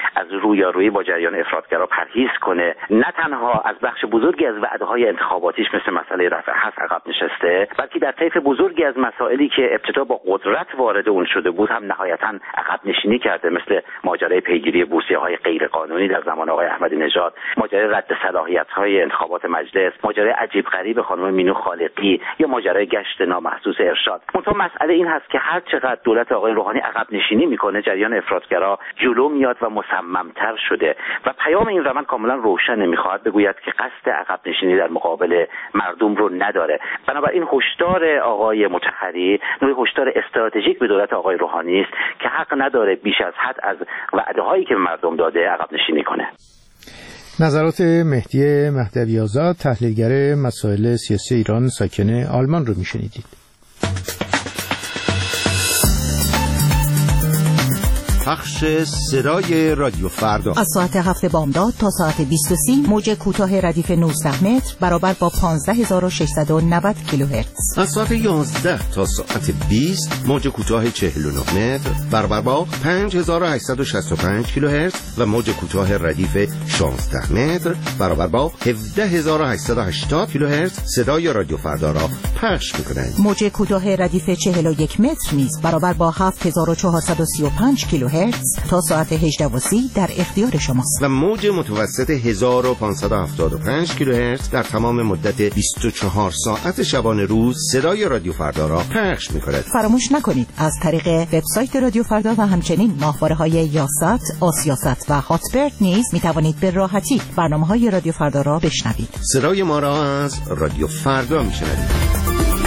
رویارویی با جریان افراطگرا پرهیز کنه، نه تنها از بخش بزرگی از وعده‌های انتخاباتیش مثل مسئله رفع حصر عقب نشسته، بلکه در طیف بزرگی از مسائلی که ابتدا با قدرت وارد اون شده بود هم نهایتاً عقب نشینی کرده، مثل ماجرای پیگیری بورسیه‌های غیرقانونی در زمان آقای احمدی نژاد، ماجرای رد صلاحیت‌های انتخابات مجلس، ماجرای عجیب غریب خانم مینو خالقی یا ماجرای گشت نامحسوس ارشاد. منتها مسئله این هست که هر چقدر دولت آقای روحانی عقب نشینی میکنه، جریان افراطگرا جلو میاد و مصمم‌تر شده و پیام این روند کاملا روشن، میخواهد بگوید که قصد عقب نشینی در مقابل مردم رو نداره. بنابراین هشدار آقای مطهری نوعی هشدار استراتژیک به دولت آقای روحانی است که حق نداره بیش از حد از وعده‌هایی که به مردم داده عقب نشینی کنه. نظرات مهدی مهدوی آزاد، تحلیلگر مسائل سیاسی ایران ساکن آلمان رو میشنیدید. پخش صدای رادیو فردا از ساعت هفت بامداد تا ساعت بیست و سه موج کوتاه ردیف نوزده متر برابر با پانزده هزار و ششصد و نود کیلوهرتز. از ساعت یازده تا ساعت بیست موج کوتاه چهل و نه متر برابر با پنج هزار و هشتصد و شصت و پنج کیلوهرتز و موج کوتاه ردیف شانزده متر برابر با هفده هزار و هشتصد و هشتاد کیلوهرتز صدای رادیو فردا را پخش می‌کنند. موج کوتاه ردیف چهل و یک متر نیز برابر با هفت هزار و چهارصد و سی و پنج کیلوهرتز تا ساعت هجده و سی در اختیار شماست. و موج متوسط هزار و پانصد و هفتاد و پنج کیلوهرتز در تمام مدت بیست و چهار ساعت شبانه روز صدای رادیو فردا را پخش می‌کند. فراموش نکنید از طریق وبسایت رادیو فردا و همچنین ماهواره‌های یاست، آسیاست و هاتبرد نیز می‌توانید به راحتی برنامه‌های رادیو فردا را بشنوید. صدای ما را از رادیو فردا می‌شنوید.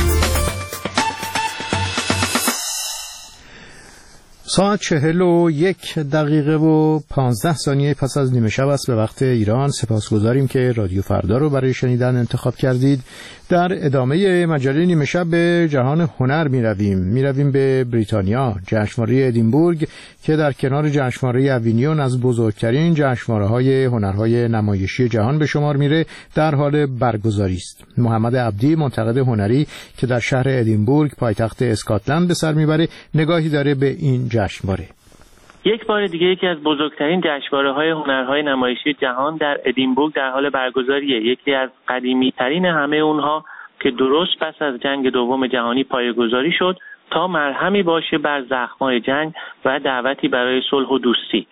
ساعت چهل و یک دقیقه و پانزده ثانیه پس از نیمه شب است به وقت ایران. سپاسگزاریم که رادیو فردا رو برای شنیدن انتخاب کردید. در ادامه مجله نیمه شب به جهان هنر می رویم. می رویم به بریتانیا، جشنواره ادینبورگ که در کنار جشنواره اوینیون از بزرگترین جشنواره‌های هنرهای نمایشی جهان به شمار میره در حال برگزاری است. محمد عبدی، منتقد هنری که در شهر ادینبورگ پایتخت اسکاتلند به سر میبره، نگاهی داره به این جشنواره. یک بار دیگه یکی از بزرگترین جشنواره‌های هنرهای نمایشی جهان در ادینبورگ در حال برگزاریه. یکی از قدیمی‌ترین همه اونها که درست پس از جنگ دوم جهانی پایه‌گذاری شد تا مرهمی باشه بر زخم‌های جنگ و دعوتی برای صلح و دوستی.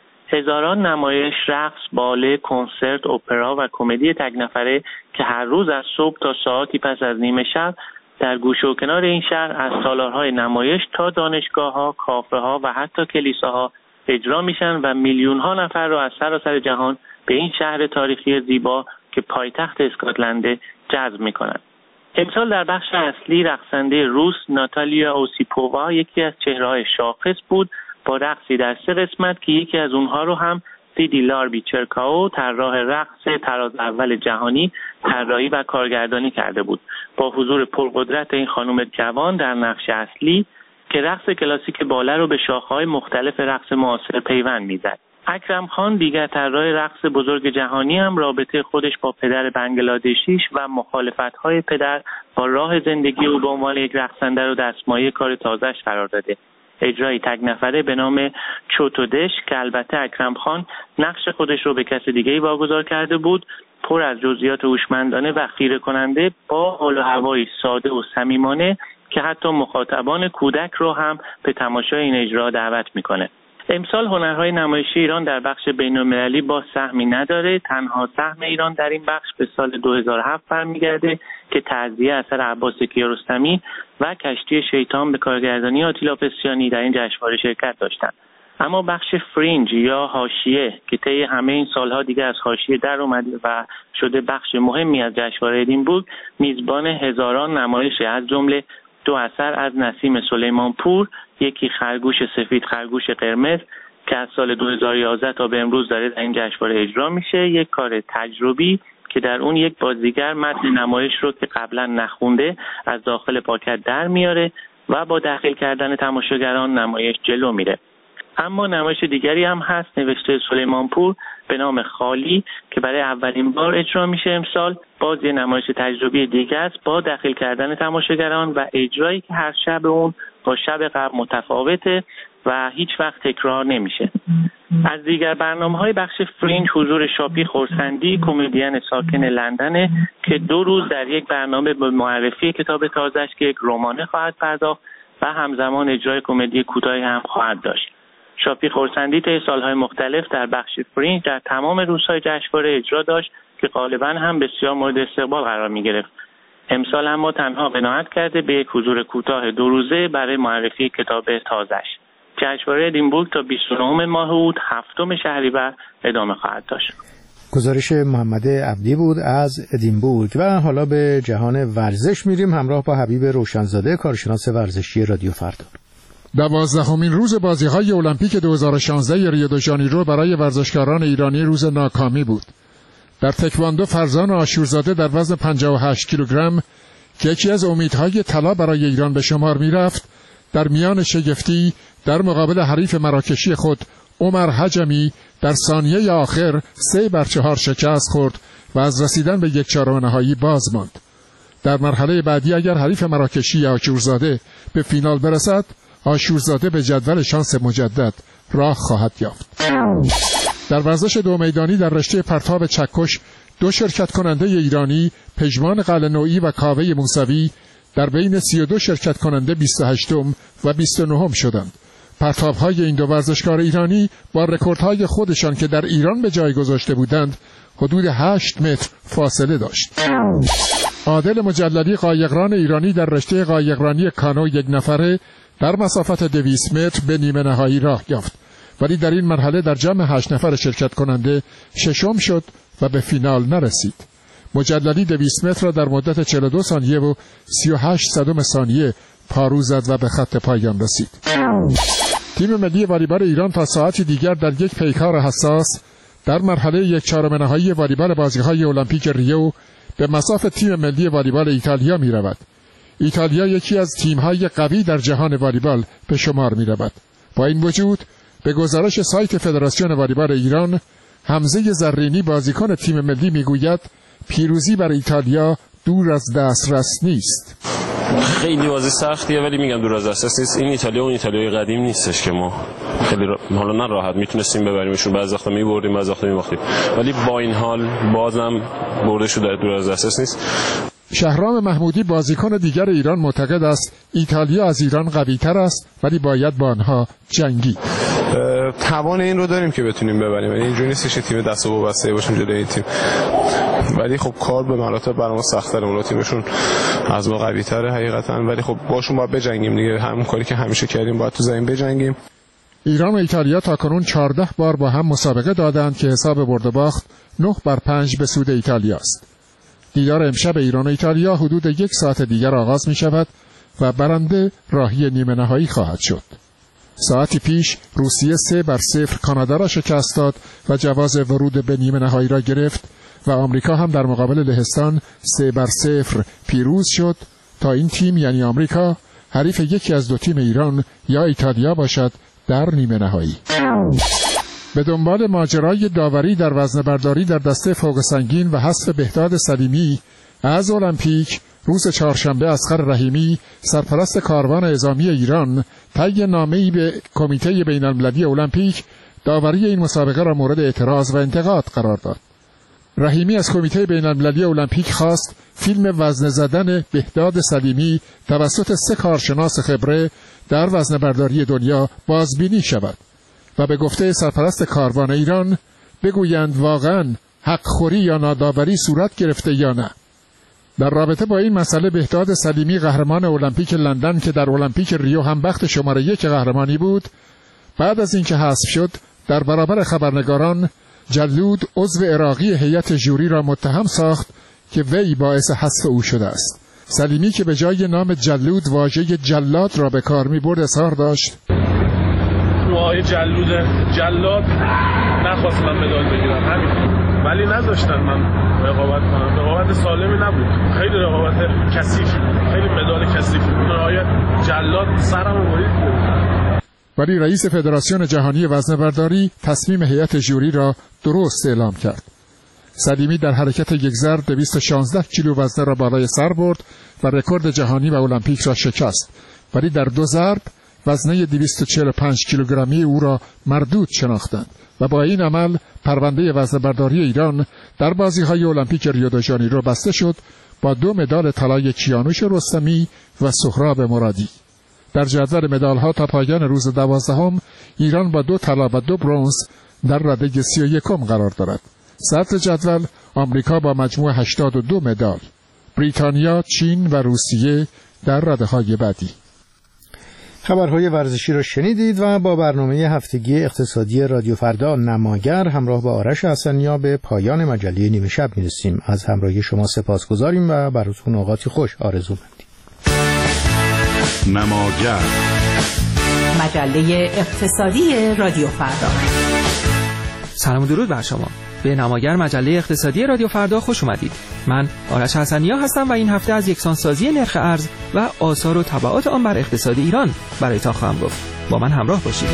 هزاران نمایش، رقص، باله، کنسرت، اپرا و کمدی تک نفره که هر روز از صبح تا ساعتی پس از نیمه شب در گوشه و کنار این شهر از تالارهای نمایش تا دانشگاه‌ها، کافه‌ها و حتی کلیساها اجرا میشن و میلیون‌ها نفر را از سراسر جهان به این شهر تاریخی زیبا که پایتخت اسکاتلند جذب میکنند. امسال در بخش اصلی رقصنده روس ناتالیا اوسیپووا یکی از چهره‌های شاخص بود با رقصی در سه قسمت که یکی از اونها رو هم دیدی لاربی چرکاو، طراح رقص تراز اول جهانی، طراحی و کارگردانی کرده بود. با حضور پرقدرت این خانم جوان در نقش اصلی که رقص کلاسیک باله رو به شاخه‌های مختلف رقص معاصر پیوند می‌زد. اکرم خان، دیگر طراح رقص بزرگ جهانی، هم رابطه خودش با پدر بنگلادشیش و مخالفت‌های پدر با راه زندگی او به عنوان یک رقصنده رو دستمایه کار تازه‌اش قرار داده. اجرای تک نفره به نام چوتودش که البته اکرم خان نقش خودش رو به کس دیگه‌ای واگذار کرده بود، پر از جزئیات هوشمندانه و خیره کننده با حال و هوایی ساده و صمیمانه که حتی مخاطبان کودک رو هم به تماشای این اجرا دعوت میکنه. امسال هنرهای نمایشی ایران در بخش بین‌المللی با سهمی نداره. تنها سهم ایران در این بخش به سال دو هزار و هفت برمیگرده که تعزیه اثر عباس کیارستمی و کشتی شیطان به کارگردانی آتیلا پسیانی در این جشنواره شرکت داشتند. اما بخش فرینج یا حاشیه که طی همه این سالها دیگه از حاشیه در اومده و شده بخش مهمی از جشنواره ادینبورگ، میزبان هزاران نمایش از جمله دو اثر از نسیم سلیمانپور، یکی خرگوش سفید خرگوش قرمز که از سال دو هزار و یازده تا به امروز داره در این جشنواره اجرا میشه، یک کار تجربی که در اون یک بازیگر متن نمایش رو که قبلا نخونده از داخل پاکت در میاره و با داخل کردن تماشاگران نمایش جلو میره. اما نمایش دیگری هم هست نوشته سلیمانپور به نام خالی که برای اولین بار اجرا میشه امسال. باز یه نمایش تجربی دیگه است با داخل کردن تماشاگران و اجرایی که هر شب اون با شب قبل متفاوته و هیچ وقت تکرار نمیشه. از دیگر برنامه‌های بخش فرینج حضور شاپی خورسندی، کمدین ساکن لندنه که دو روز در یک برنامه به معرفی کتاب تازه‌اش که یک رمانه خواهد پرداخت و همزمان اجرای کمدی کوتاهی هم خواهد داشت. شاپی خورسندی طی سالهای مختلف در بخش فرینج در تمام روزهای جشنواره اجرا داشت که غالباً هم بسیار مورد استقبال قرار می‌گرفت. امسال اما تنها قناعت کرده به یک حضور کوتاه دو روزه برای معرفی کتاب تازه‌اش. جشنواره ادینبورگ تا بیست و نهم ماه اوت هفتم شهریور ادامه خواهد داشت. گزارش محمد عبدی بود از ادینبورگ. و حالا به جهان ورزش میریم همراه با حبیب روشنزاده، کارشناس ورزشی رادیو فردا. دوازدهمین روز بازی‌های المپیک دو هزار و شانزده ریو دو ژانیرو برای ورزشکاران ایرانی روز ناکامی بود. در تکواندو فرزان آشورزاده در وزن پنجاه و هشت کیلوگرم که یکی از امیدهای طلا برای ایران به شمار میرفت، در میان شگفتی در مقابل حریف مراکشی خود عمر حجمی در ثانیه آخر سه بر چهار شکست خورد و از رسیدن به یک چهارم نهایی باز ماند. در مرحله بعدی اگر حریف مراکشی آشورزاده به فینال برسد، آشورزاده به جدول شانس مجدد راه خواهد یافت. در ورزش دو میدانی در رشته پرتاب چکش دو شرکت کننده ایرانی، پژمان قلعه‌نویی و کاوه موسوی، در بین سی و دو شرکت کننده بیست و هشتم و بیست و نهم شدند. پرتاب‌های این دو ورزشکار ایرانی با رکوردهای خودشان که در ایران به جای گذاشته بودند حدود هشت متر فاصله داشت. عادل مجللی قایقران ایرانی در رشته قایقرانی کانو یک نفره در مسافت دویست متر به نیمه نهایی راه یافت، ولی در این مرحله در جمع هشت نفر شرکت کننده ششم شد و به فینال نرسید. مجللی دویست متر را در مدت چهل و دو ثانیه و سی و هشت صدم ثانیه پارو زد و به خط پایان رسید. تیم ملی والیبال ایران تا ساعتی دیگر در یک پیکار حساس در مرحله یک چهارم نهایی والیبال بازی‌های المپیک ریو به مصاف تیم ملی والیبال ایتالیا می رود. ایتالیا یکی از تیم‌های قوی در جهان والیبال به شمار می رود. با این وجود به گزارش سایت فدراسیون والیبال ایران، حمزه زرینی بازیکن تیم ملی میگوید پیروزی بر ایتالیا دور از دسترس نیست. خیلی بازی سختیه ولی میگم دور از دسترس نیست. این ایتالیا اون ایتالیای قدیم نیستش که ما خیلی را... حالا نه راحت میتونستیم ببریمشون، بعضی وقتا میبردیم بعضی وقتا میباختیم، ولی با این حال بازم بردشو در دور از دسترس نیست. شهرام محمودی بازیکن دیگر ایران معتقد است ایتالیا از ایران قوی‌تر است ولی باید با آنها جنگید. توان این رو داریم که بتونیم ببریم، یعنی اینجوری نیستش که تیم دست و وابسته باشیم جلوی این تیم، ولی خب کار به مراتب برای ما سخت‌تره، اون تیمشون از ما قوی‌تره حقیقتا، ولی خب باشون باید بجنگیم دیگه، همون کاری که همیشه کردیم باید تو زمین بجنگیم. ایران و ایتالیا تاکنون چهارده بار با هم مسابقه دادند که حساب برد و باخت نه بر پنج به سود ایتالیا است. دیدار امشب ایران و ایتالیا حدود یک ساعت دیگر آغاز می شود و برنده راهی نیمه نهایی خواهد شد. ساعتی پیش روسیه سه بر صفر کانادا را شکست داد و جواز ورود به نیمه نهایی را گرفت و آمریکا هم در مقابل لهستان سه بر صفر پیروز شد تا این تیم یعنی آمریکا حریف یکی از دو تیم ایران یا ایتالیا باشد در نیمه نهایی. به دنبال ماجرای داوری در وزنه‌برداری در دسته فوق سنگین و حذف بهداد سلیمی از المپیک، روز چهارشنبه اصغر رحیمی سرپرست کاروان اعزامی ایران طی نامه‌ای به کمیته بین‌المللی المپیک داوری این مسابقه را مورد اعتراض و انتقاد قرار داد. رحیمی از کمیته بین‌المللی المپیک خواست فیلم وزنه زدن بهداد سلیمی توسط سه کارشناس خبره در وزنه‌برداری دنیا بازبینی شود و به گفته سرپرست کاروان ایران بگویند واقعاً حق‌خوری یا ناداوری صورت گرفته یا نه. در رابطه با این مسئله بهداد سلیمی قهرمان المپیک لندن که در المپیک ریو هم بخت شماره یک قهرمانی بود، بعد از اینکه حذف شد در برابر خبرنگاران جلود عضو عراقی هیئت ژوری را متهم ساخت که وی باعث حذف او شده است. سلیمی که به جای نام جلود واژه جلاد را به کار می‌برد اصرار داشت آقای جلود جلاد نخواست من مدال بگیرم همین، ولی نذاشتن من رقابت کنم. رقابت سالمی نبود، خیلی رقابت کثیفی بود، خیلی مدال کثیفی بود. آقای جلاد سرمو برید. ولی رئیس فدراسیون جهانی وزنه‌برداری تصمیم هیئت ژوری را درست اعلام کرد. سلیمی در حرکت یک ضرب دویست و شانزده کیلو وزنه را بالای سر برد و رکورد جهانی و المپیک را شکست ولی در دو ضرب وزنه دویست و چهل و پنج کیلوگرمی او را مردود شناختند و با این عمل پرونده وزنه برداری ایران در بازی‌های المپیک ریو د ژانیرو بسته شد با دو مدال طلای کیانوش رستمی و سهراب مرادی. در جدول مدال‌ها تا پایان روز دوازدهم ایران با دو طلا و دو برنز در رده سی و یکم قرار دارد. صدر جدول آمریکا با مجموع هشتاد و دو مدال، بریتانیا، چین و روسیه در رده‌های بعدی. خبرهای ورزشی را شنیدید و با برنامه هفتگی اقتصادی رادیو فردا نماگر همراه با آرش حسنیا به پایان مجله نیمه شب میرسیم. از همراهی شما سپاسگزاریم و براتون اوقاتی خوش آرزو مندیم. نماگر، مجله اقتصادی رادیو فردا. سلام و درود بر شما. به نماگر مجله اقتصادی رادیو فردا خوش اومدید. من آرش حسنیا هستم و این هفته از یکسانسازی نرخ ارز و آثار و تبعات آن بر اقتصاد ایران برایتان خواهم گفت. با من همراه باشید.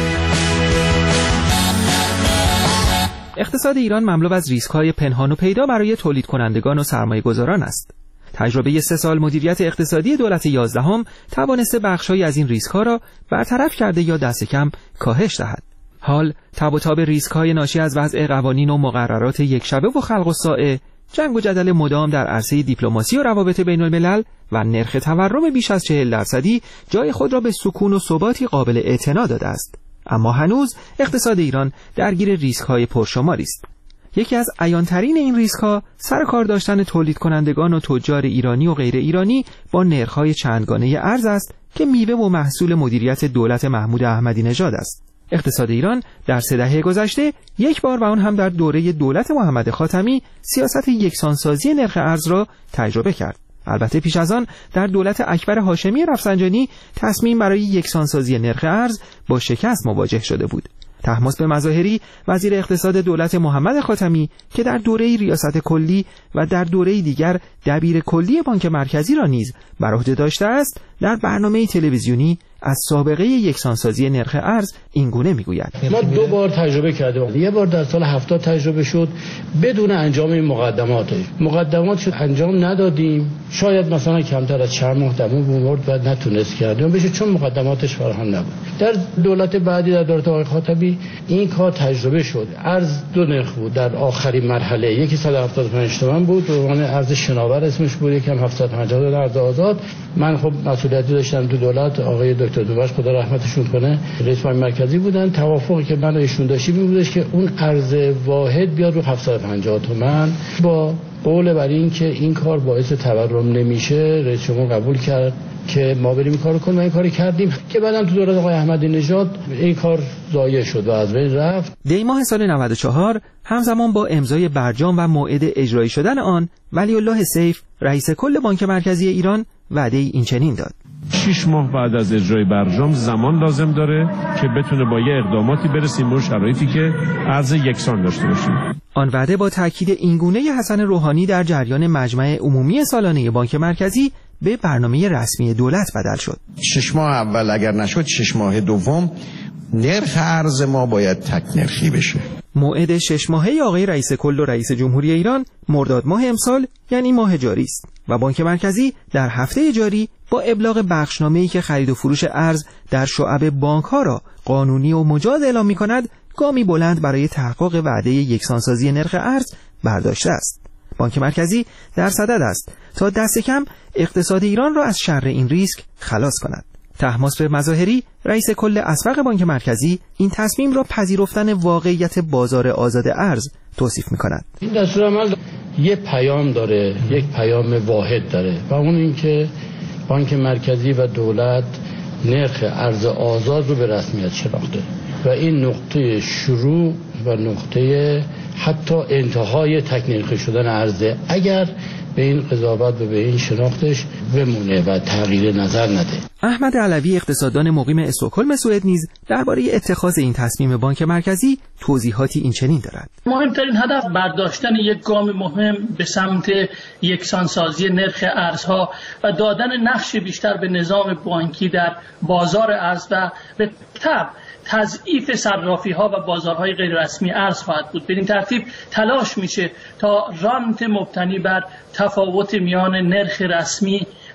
اقتصاد ایران مملو از ریسک‌های پنهان و پیدا برای تولید کنندگان و سرمایه‌گذاران است. تجربه سه سال مدیریت اقتصادی دولت یازدهم توانسته بخش‌هایی از این ریسک‌ها را برطرف کرده یا دست کم کاهش دهد. حال تب و تاب ریسک‌های ناشی از وضع قوانین و مقررات یک شبه و خلق الساعه، جنگ و جدل مدام در عرصه دیپلماسی و روابط بین الملل و نرخ تورم بیش از چهل درصدی جای خود را به سکون و ثباتی قابل اعتنا داده است. اما هنوز اقتصاد ایران درگیر ریسک‌های پرشماری است. یکی از عیان‌ترین این ریسک‌ها سر کار داشتن تولید کنندگان و تجار ایرانی و غیر ایرانی با نرخ‌های چندگانه ارز است که میوه و محصول مدیریت دولت محمود احمدی نژاد است. اقتصاد ایران در سه دهه گذشته یک بار و آن هم در دوره دولت محمد خاتمی سیاست یکسانسازی نرخ ارز را تجربه کرد. البته پیش از آن در دولت اکبر هاشمی رفسنجانی تصمیم برای یکسانسازی نرخ ارز با شکست مواجه شده بود. طهماسب مظاهری وزیر اقتصاد دولت محمد خاتمی که در دوره ریاست کلی و در دوره دیگر دبیر کلی بانک مرکزی را نیز بر عهده داشته است، در برنامه تلویزیونی از سابقه یکسانسازی نرخ ارز اینگونه میگوید: ما دو بار تجربه کردیم. یه بار در سال هفتاد تجربه شد بدون انجام این مقدمات. مقدماتش انجام ندادیم. شاید مثلا کمتر از چند ماه دمو بمرد و نتونست کردیم بشه چون مقدماتش فراهم نبود. در دولت بعدی در دولت آقای خاتمی این کار تجربه شد. ارز دو نرخ بود در آخرین مرحله. یکی صد و هفتاد و پنج تومان بود، به عنوان ارز شناور اسمش بود، یکم هفتصد و پنجاه دلار ارز آزاد. من خب مسئولیتی داشتم تو دولت، آقای دکتر دوبش خدا رحمتشون کنه رئیس بانک مرکزی بودن. توافقی که من و ایشون داشتیم این بودش که اون ارز واحد بیاد رو هفتصد و پنجاه تومان. با قول بر این که این کار باعث تورم نمیشه رئیس جمهور قبول کرد که ما بریم این کارو کنیم و این کاری کردیم که بعدم تو دولت آقای احمدی نژاد این کار ضایع شد و از بین رفت. دی ماه سال نود و چهار همزمان با امضای برجام و موعد اجرایی شدن آن، ولی الله سیف رئیس کل بانک مرکزی ایران وعده این چنین داد: شش ماه بعد از اجرای برجام زمان لازم داره که بتونه با یه اقداماتی برسیم به شرایطی که ارز یکسان داشته باشیم. آن وعده با تاکید اینگونه حسن روحانی در جریان مجمع عمومی سالانه بانک مرکزی به برنامه رسمی دولت بدل شد. شش ماه اول اگر نشد، شش ماه دوم نرخ ارز ما باید تک نرخی بشه. موعد شش ماهه آقای رئیس کل و رئیس جمهوری ایران مرداد ماه امسال یعنی ماه جاری است و بانک مرکزی در هفته جاری با ابلاغ بخشنامه‌ای که خرید و فروش ارز در شعب بانک‌ها را قانونی و مجاز اعلام می‌کند، گامی بلند برای تحقق وعده یکسانسازی نرخ ارز برداشته است. بانک مرکزی در صدد است تا دست کم اقتصاد ایران را از شر این ریسک خلاص کند. طهماسب مظاهری رئیس کل اسبق بانک مرکزی این تصمیم را پذیرفتن واقعیت بازار آزاد ارز توصیف می‌کند. این دستورالعمل یک پیام داره، یک پیام واحد داره و اون این که بانک مرکزی و دولت نرخ ارز آزاد رو به رسمیت شناخته و این نقطه شروع و نقطه حتی انتهای تک نرخی شدن ارزه اگر به این قضاوت و به این شناختش بمونه و تغییر نظر نده. احمد علوی اقتصاددان مقیم استکهلم سوئد نیز درباره اتخاذ این تصمیم بانک مرکزی توضیحاتی این چنین دارد: مهمترین هدف برداشتن یک گام مهم به سمت یکسانسازی نرخ ارزها و دادن نقش بیشتر به نظام بانکی در بازار ارز و به تبع تضعیف صرافی ها و بازارهای غیر رسمی ارز خواهد بود. بدین ترتیب تلاش میشه تا رانت مبتنی بر تفاوت میان نرخ رسمی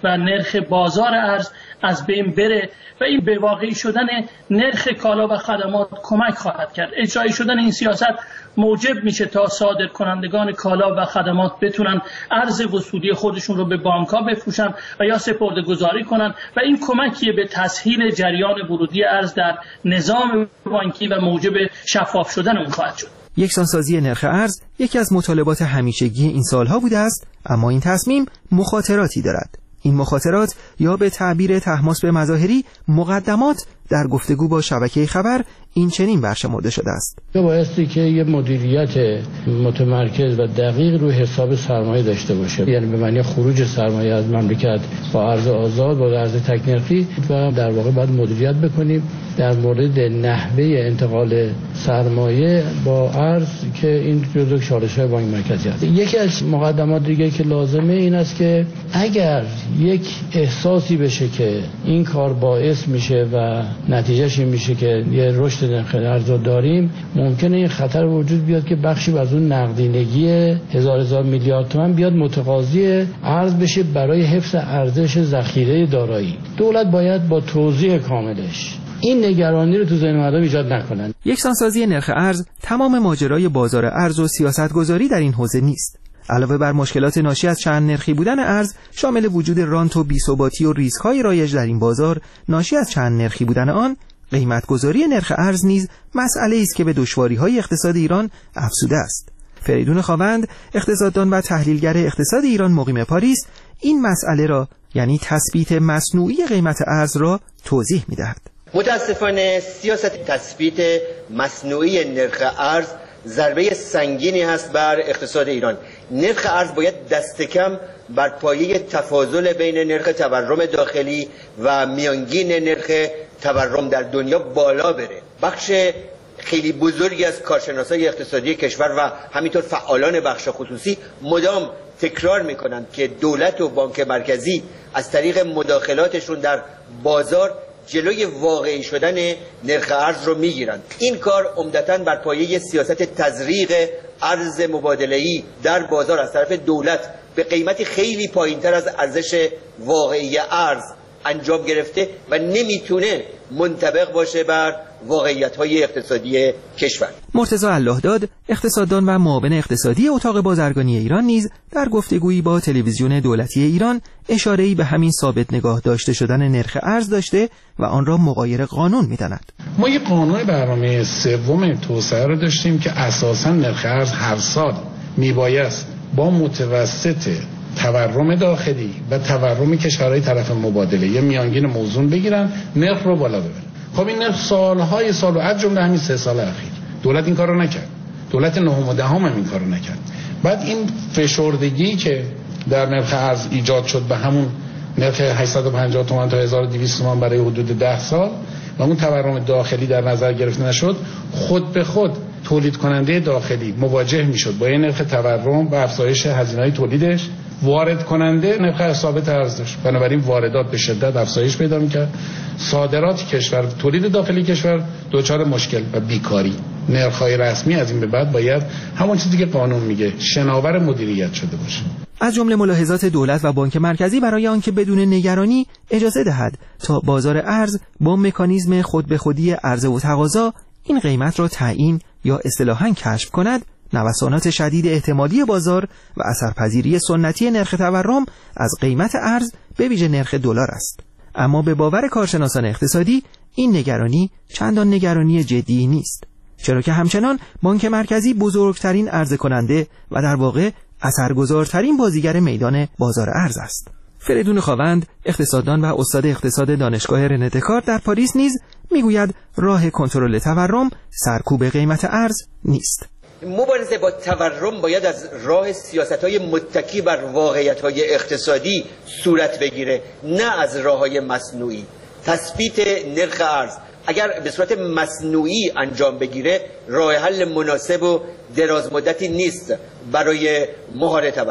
و نرخ بازار ارز از بین بره و این به واقعی شدن نرخ کالا و خدمات کمک خواهد کرد. اجرایی شدن این سیاست موجب میشه تا صادر کنندگان کالا و خدمات بتونن ارز وصولی خودشون رو به بانک‌ها بفروشن و یا سپرده‌گذاری کنن و این کمکیه به تسهیل جریان ورودی ارز در نظام بانکی و موجب شفاف شدن اون خواهد شد. یکسانسازی نرخ ارز یکی از مطالبات همیشگی این سالها بوده است، اما این تصمیم مخاطراتی دارد. این مخاطرات یا به تعبیر طهماسب مظاهری مقدمات در گفتگو با شبکه خبر این چنین برشمرده شده است. بایستی که یه مدیریت متمرکز و دقیق روی حساب سرمایه داشته باشه، یعنی به معنی خروج سرمایه از مملکت با ارز آزاد با ارز تک نرخی و در واقع باید مدیریت بکنیم در مورد نحوه انتقال سرمایه با ارز که این جزء چالش‌های بانک مرکزی است. یکی از مقدمات دیگه که لازمه این است که اگر یک احساسی بشه که این کار باعث میشه و نتیجهش این میشه که یه رشد نرخ ارز داریم، ممکنه این خطر وجود بیاد که بخشی از اون نقدینگی هزار هزار میلیارد تومان بیاد متقاضی ارز بشه برای حفظ ارزش ذخیره دارایی. دولت باید با توضیح کاملش این نگرانی رو تو ذهن مردم ایجاد نکنن. یکسانسازی نرخ ارز تمام ماجرای بازار ارز و سیاستگذاری در این حوزه نیست. علاوه بر مشکلات ناشی از چند نرخی بودن ارز، شامل وجود رانت و بی‌ثباتی و ریسک‌های رایج در این بازار ناشی از چند نرخی بودن آن، قیمت‌گذاری نرخ ارز نیز مسئله‌ای است که به دشواری‌های اقتصاد ایران افزوده است. فریدون خاوند، اقتصاددان و تحلیلگر اقتصاد ایران مقیم پاریس، این مسئله را یعنی تثبیت مصنوعی قیمت ارز را توضیح می‌دهد. متاسفانه سیاست تثبیت مصنوعی نرخ ارز ضربه سنگینی هست بر اقتصاد ایران. نرخ ارز باید دست کم بر پایه تفاضل بین نرخ تورم داخلی و میانگین نرخ تورم در دنیا بالا بره. بخش خیلی بزرگی از کارشناسای اقتصادی کشور و همینطور فعالان بخش خصوصی مدام تکرار میکنند که دولت و بانک مرکزی از طریق مداخلاتشون در بازار جلوی واقعی شدن نرخ ارز رو میگیرند. این کار عمدتاً بر پایه سیاست تزریق ارز مبادله‌ای در بازار از طرف دولت به قیمتی خیلی پایینتر از ارزش واقعی ارز انجام گرفته و نمیتونه منطبق باشه بر واقعیت‌های اقتصادی کشور. مرتضی اللهداد، اقتصاددان و معاون اقتصادی اتاق بازرگانی ایران نیز در گفتگویی با تلویزیون دولتی ایران اشاره‌ای به همین ثابت نگاه داشته شدن نرخ ارز داشته و آن را مغایر قانون می‌داند. ما یک قانون برنامه سوم توسعه را داشتیم که اساساً نرخ ارز هر سال میبایست با متوسط تورم داخلی و تورم کشورهای طرف مبادله یا میانگین موزون بگیرن، نرخ رو بالا ببرن. خب این نرخ سالهای سال و از جمله همین سه سال اخیر دولت این کارو نکرد. دولت نهم و دهم هم این کارو نکرد. بعد این فشردگی که در نرخ ارز ایجاد شد به همون نرخ هشتصد و پنجاه تومان تا هزار و دویست تومان برای حدود ده سال و اون تورم داخلی در نظر گرفته نشد، خود به خود تولید کننده داخلی مواجه میشد با این نرخ تورم و افزایش هزینه‌های تولیدش، وارد کننده نرخ ثابت ارز داشت، بنابراین واردات به شدت افزایش پیدا می‌کرد، صادرات کشور، تولید داخلی کشور دچار مشکل و بیکاری. نرخ‌های رسمی از این به بعد باید همون چیزی که قانون میگه شناور مدیریت شده باشه. از جمله ملاحظات دولت و بانک مرکزی برای آنکه بدون نگرانی اجازه دهد تا بازار ارز با مکانیزم خود به خودی عرضه و تقاضا این قیمت را تعیین یا اصطلاحاً کشف کند، نوسانات شدید احتمالی بازار و اثرپذیری سنتی نرخ تورم از قیمت ارز به ویژه نرخ دلار است. اما به باور کارشناسان اقتصادی این نگرانی چندان نگرانی جدی نیست، چرا که همچنان بانک مرکزی بزرگترین عرضه کننده و در واقع اثرگذارترین بازیگر میدان بازار ارز است. فریدون خاوند، اقتصاددان و استاد اقتصاد دانشگاه رنه دکارت در پاریس نیز میگوید راه کنترل تورم سرکوب قیمت ارز نیست. مبارزه با تورم باید از راه سیاست‌های متکی بر واقعیت‌های اقتصادی صورت بگیره، نه از راه‌های مصنوعی. تثبیت نرخ ارز اگر به صورت مصنوعی انجام بگیره، راه حل مناسب و دراز مدتی نیست برای مهار تورم.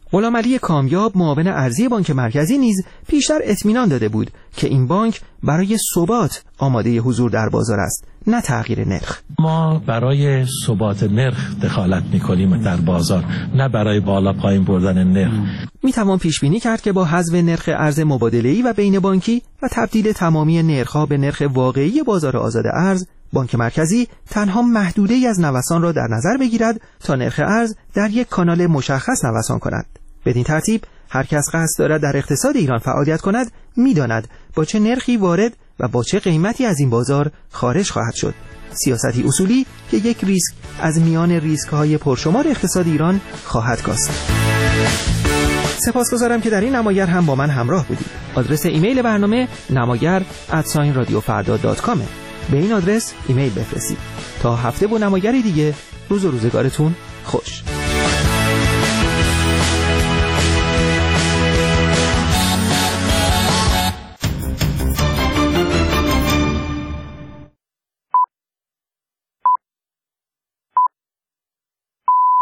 غلامعلی کامیاب معاون ارزی بانک مرکزی نیز پیشتر اطمینان داده بود که این بانک برای ثبات آماده حضور در بازار است، نه تغییر نرخ. ما برای ثبات نرخ دخالت می‌کنیم در بازار، نه برای بالا پایین بردن نرخ. میتوان پیش بینی کرد که با حذف نرخ ارز مبادله‌ای و بین بانکی و تبدیل تمامی نرخ‌ها به نرخ واقعی بازار آزاد ارز، بانک مرکزی تنها محدوده‌ای از نوسان را در نظر بگیرد تا نرخ ارز در یک کانال مشخص نوسان کند. بدین ترتیب هر کس قصد دارد در اقتصاد ایران فعالیت کند می‌داند با چه نرخی وارد و با چه قیمتی از این بازار خارج خواهد شد. سیاستی اصولی که یک ریسک از میان ریسک‌های پرشمار اقتصاد ایران خواهد کاست. سپاسگزارم که در این نمایر هم با من همراه بودید. آدرس ایمیل برنامه نمایر ات رادیو فردا دات کام. به این آدرس ایمیل بفرستید. تا هفته با نمایری دیگه، روز و روزگارتون خوش.